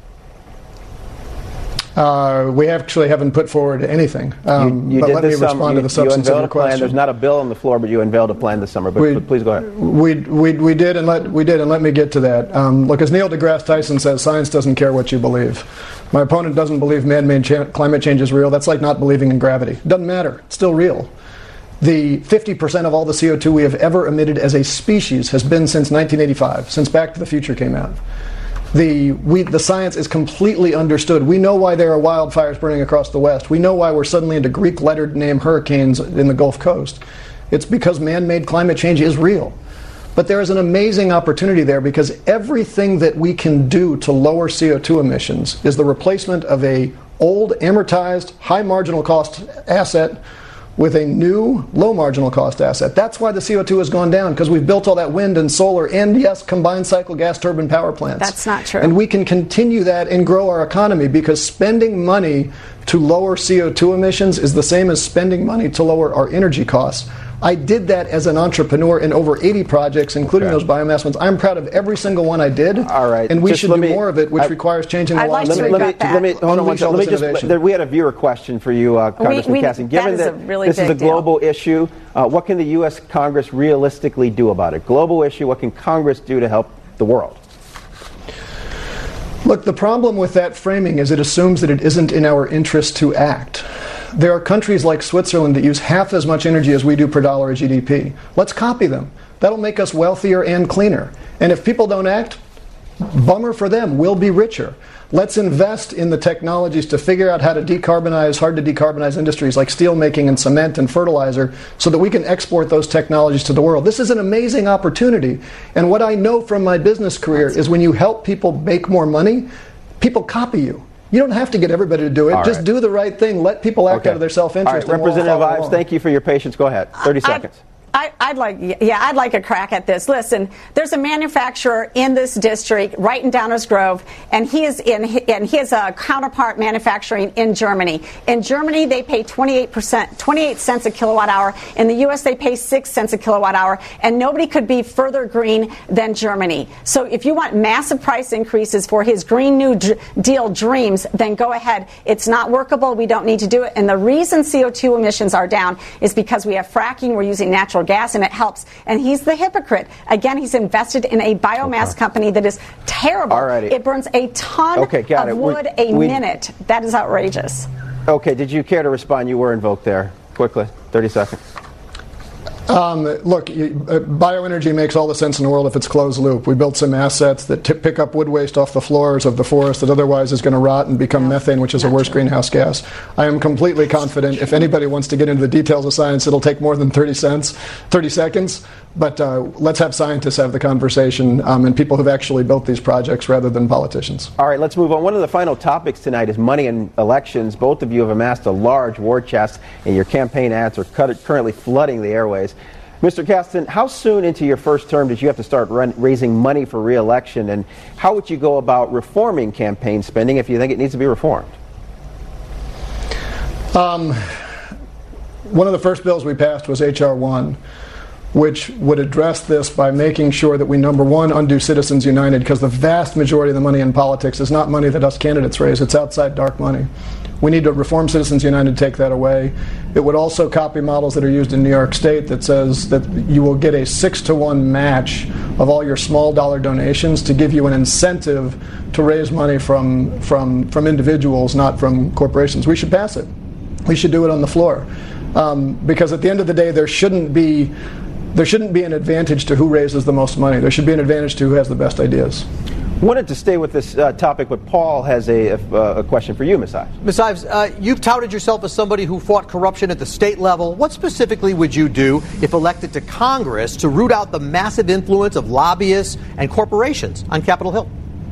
Uh, we actually haven't put forward anything. Um, you, you but did let me this respond summer. to the substance you of your a plan. question. There's not a bill on the floor, but you unveiled a plan this summer. But, we, but please go ahead. We, we, we did, and let we did, and let me get to that. Um, look, as Neil deGrasse Tyson says, science doesn't care what you believe. My opponent doesn't believe man-made cha- climate change is real. That's like not believing in gravity. It doesn't matter. It's still real. The fifty percent of all the C O two we have ever emitted as a species has been since nineteen eighty-five, since Back to the Future came out. The, we, the science is completely understood. We know why there are wildfires burning across the West. We know why we're suddenly into Greek-lettered name hurricanes in the Gulf Coast. It's because man-made climate change is real. But there is an amazing opportunity there because everything that we can do to lower C O two emissions is the replacement of a old, amortized, high marginal cost asset with a new low marginal cost asset. That's why the C O two has gone down, because we've built all that wind and solar and, yes, combined cycle gas turbine power plants. That's not true. And we can continue that and grow our economy, because spending money to lower C O two emissions is the same as spending money to lower our energy costs. I did that as an entrepreneur in over eighty projects, including okay. those biomass ones. I'm proud of every single one I did. All right. And we just should do me, more of it, which I, requires changing the I'd laws. Like let, me, let, me, let me hold on one second. Let me just. Innovation. We had a viewer question for you, uh, Congressman we, we, Cassidy. Given that, that, that really this is a global deal. issue, uh, what can the U S Congress realistically do about it? Global issue. What can Congress do to help the world? Look, the problem with that framing is it assumes that it isn't in our interest to act. There are countries like Switzerland that use half as much energy as we do per dollar of G D P. Let's copy them. That'll make us wealthier and cleaner. And if people don't act, bummer for them, we'll be richer. Let's invest in the technologies to figure out how to decarbonize hard to decarbonize industries like steel making and cement and fertilizer so that we can export those technologies to the world. This is an amazing opportunity. And what I know from my business career is when you help people make more money, people copy you. You don't have to get everybody to do it. All Just right. do the right thing. Let people act okay. out of their self-interest. All right. Representative Ives, thank you for your patience. Go ahead. thirty I, seconds. I, I'd like, yeah, I'd like a crack at this. Listen, there's a manufacturer in this district, right in Downers Grove, and he is in, and he has a counterpart manufacturing in Germany. In Germany, they pay twenty-eight percent, twenty-eight cents a kilowatt hour. In the U S, they pay six cents a kilowatt hour, and nobody could be further green than Germany. So, if you want massive price increases for his Green New Deal dreams, then go ahead. It's not workable. We don't need to do it. And the reason C O two emissions are down is because we have fracking. We're using natural gas, and it helps. And he's the hypocrite. Again, he's invested in a biomass okay. company that is terrible. Alrighty. It burns a ton okay, got of it. wood we, a we, minute. That is outrageous. Okay, did you care to respond? You were invoked there. Quickly, thirty seconds. Um, look, you, uh, bioenergy makes all the sense in the world if it's closed loop. We built some assets that t- pick up wood waste off the floors of the forest that otherwise is going to rot and become no, methane, which is a worse true. greenhouse gas. I am completely confident if anybody wants to get into the details of science, it'll take more than thirty cents, thirty seconds. But uh, let's have scientists have the conversation um, and people who've actually built these projects rather than politicians. All right, let's move on. One of the final topics tonight is money in elections. Both of you have amassed a large war chest, and your campaign ads are cut- currently flooding the airways. Mister Casten, how soon into your first term did you have to start run, raising money for re-election, and how would you go about reforming campaign spending if you think it needs to be reformed? Um, one of the first bills we passed was H R one, which would address this by making sure that we, number one, undo Citizens United, because the vast majority of the money in politics is not money that us candidates raise. It's outside dark money. We need to reform Citizens United to take that away. It would also copy models that are used in New York State that says that you will get a six to one match of all your small dollar donations to give you an incentive to raise money from, from, from individuals, not from corporations. We should pass it. We should do it on the floor. Um, because at the end of the day, there shouldn't be there shouldn't be an advantage to who raises the most money. There should be an advantage to who has the best ideas. Wanted to stay with this uh, topic, but Paul has a, a, a question for you, Miz Ives. Miz Ives, uh, you've touted yourself as somebody who fought corruption at the state level. What specifically would you do if elected to Congress to root out the massive influence of lobbyists and corporations on Capitol Hill?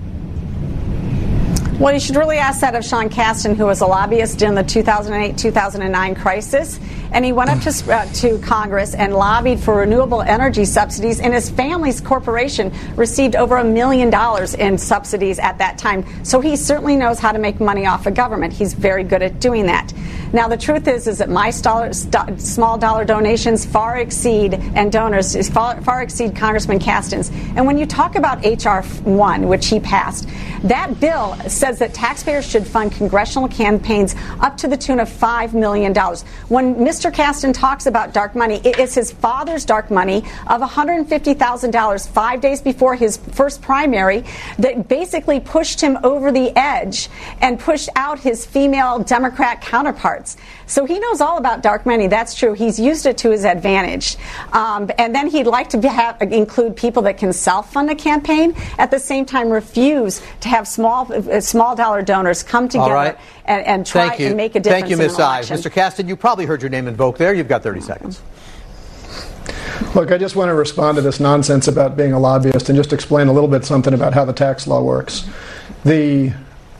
Well, you should really ask that of Sean Casten, who was a lobbyist in the two thousand eight two thousand nine crisis. And he went up to, uh, to Congress and lobbied for renewable energy subsidies. And his family's corporation received over a million dollars in subsidies at that time. So he certainly knows how to make money off of government. He's very good at doing that. Now, the truth is, is that my dollar, st- small dollar donations far exceed, and donors far, far exceed Congressman Casten's. And when you talk about H R one, which he passed, that bill says that taxpayers should fund congressional campaigns up to the tune of five million dollars. When Mister Casten talks about dark money, it is his father's dark money of one hundred fifty thousand dollars five days before his first primary that basically pushed him over the edge and pushed out his female Democrat counterparts. So he knows all about dark money. That's true. He's used it to his advantage. Um, and then he'd like to be, have, include people that can self-fund a campaign, at the same time refuse to have small uh, small dollar donors come together right. and, and try and make a difference. Thank you, Miz Ives. Mister Casten, you probably heard your name invoked there. You've got thirty seconds. Look, I just want to respond to this nonsense about being a lobbyist and just explain a little bit something about how the tax law works. The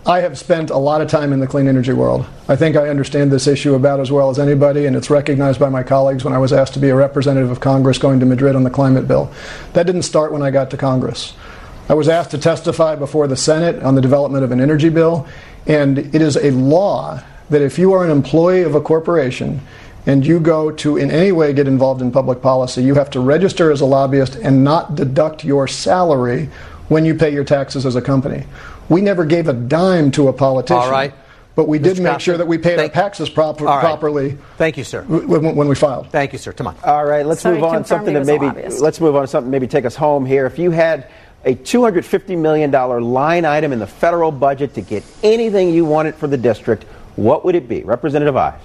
I have spent a lot of time in the clean energy world. I think I understand this issue about as well as anybody, and it's recognized by my colleagues when I was asked to be a representative of Congress going to Madrid on the climate bill. That didn't start when I got to Congress. I was asked to testify before the Senate on the development of an energy bill, and it is a law that if you are an employee of a corporation and you go to in any way get involved in public policy, you have to register as a lobbyist and not deduct your salary when you pay your taxes as a company. We never gave a dime to a politician. All right. But we did Mister make Costa, sure that we paid thank, our taxes proper, right. properly. Thank you, sir. When, when we filed. Thank you, sir. Come on. All right, let's So move he on to confirmed something he that was a maybe lobbyist. let's move on to something maybe take us home here. If you had a two hundred fifty million dollars line item in the federal budget to get anything you wanted for the district, what would it be? Representative Ives.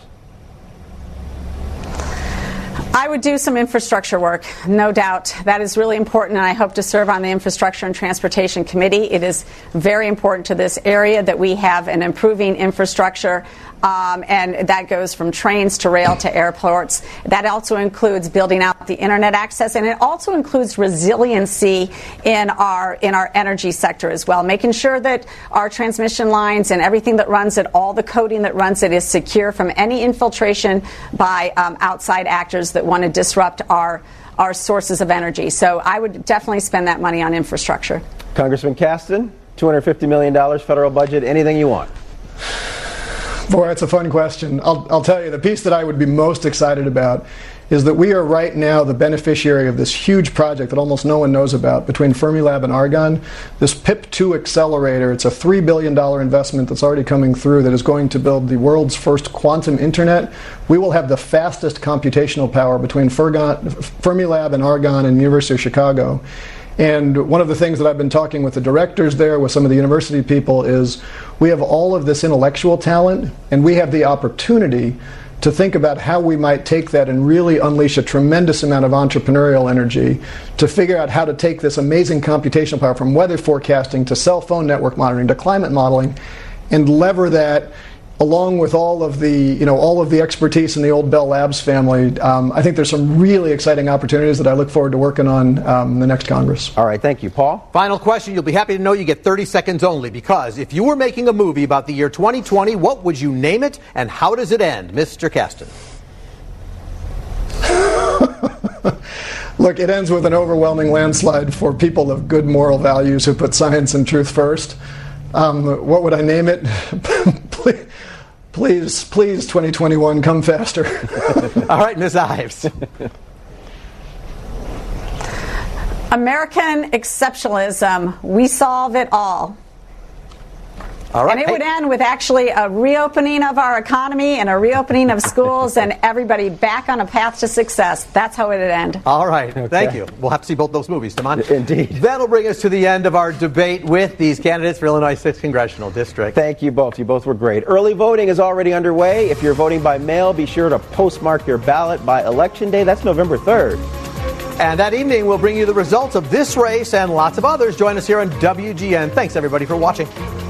I would do some infrastructure work, no doubt. That is really important, and I hope to serve on the Infrastructure and Transportation Committee. It is very important to this area that we have an improving infrastructure, um, and that goes from trains to rail to airports. That also includes building out the internet access, and it also includes resiliency in our in our energy sector as well, making sure that our transmission lines and everything that runs it, all the coding that runs it, is secure from any infiltration by um, outside actors that want to disrupt our our sources of energy. So I would definitely spend that money on infrastructure. Congressman Casten, two hundred fifty million dollars federal budget, anything you want. Boy, that's a fun question. I'll, I'll tell you, the piece that I would be most excited about is that we are right now the beneficiary of this huge project that almost no one knows about between Fermilab and Argonne. This P I P two accelerator, it's a three billion dollars investment that's already coming through that is going to build the world's first quantum internet. We will have the fastest computational power between Fergon, Fermilab and Argonne and the University of Chicago. And one of the things that I've been talking with the directors there, with some of the university people, is we have all of this intellectual talent, and we have the opportunity to think about how we might take that and really unleash a tremendous amount of entrepreneurial energy to figure out how to take this amazing computational power from weather forecasting to cell phone network monitoring to climate modeling and lever that along with all of the, you know, all of the expertise in the old Bell Labs family. um, I think there's some really exciting opportunities that I look forward to working on um, in the next Congress. All right, thank you. Paul? Final question. You'll be happy to know you get thirty seconds only, because if you were making a movie about the year twenty twenty, what would you name it and how does it end? Mister Casten. Look, it ends with an overwhelming landslide for people of good moral values who put science and truth first. Um, what would I name it? please, please, please, twenty twenty-one, come faster. All right, Miz Ives. American exceptionalism. We solve it all. All right. And it hey. would end with actually a reopening of our economy and a reopening of schools and everybody back on a path to success. That's how it would end. All right. Okay. Thank you. We'll have to see both those movies, Damon. Indeed. That'll bring us to the end of our debate with these candidates for Illinois sixth Congressional District. Thank you both. You both were great. Early voting is already underway. If you're voting by mail, be sure to postmark your ballot by Election Day. That's November third. And that evening, we'll bring you the results of this race and lots of others. Join us here on W G N. Thanks, everybody, for watching.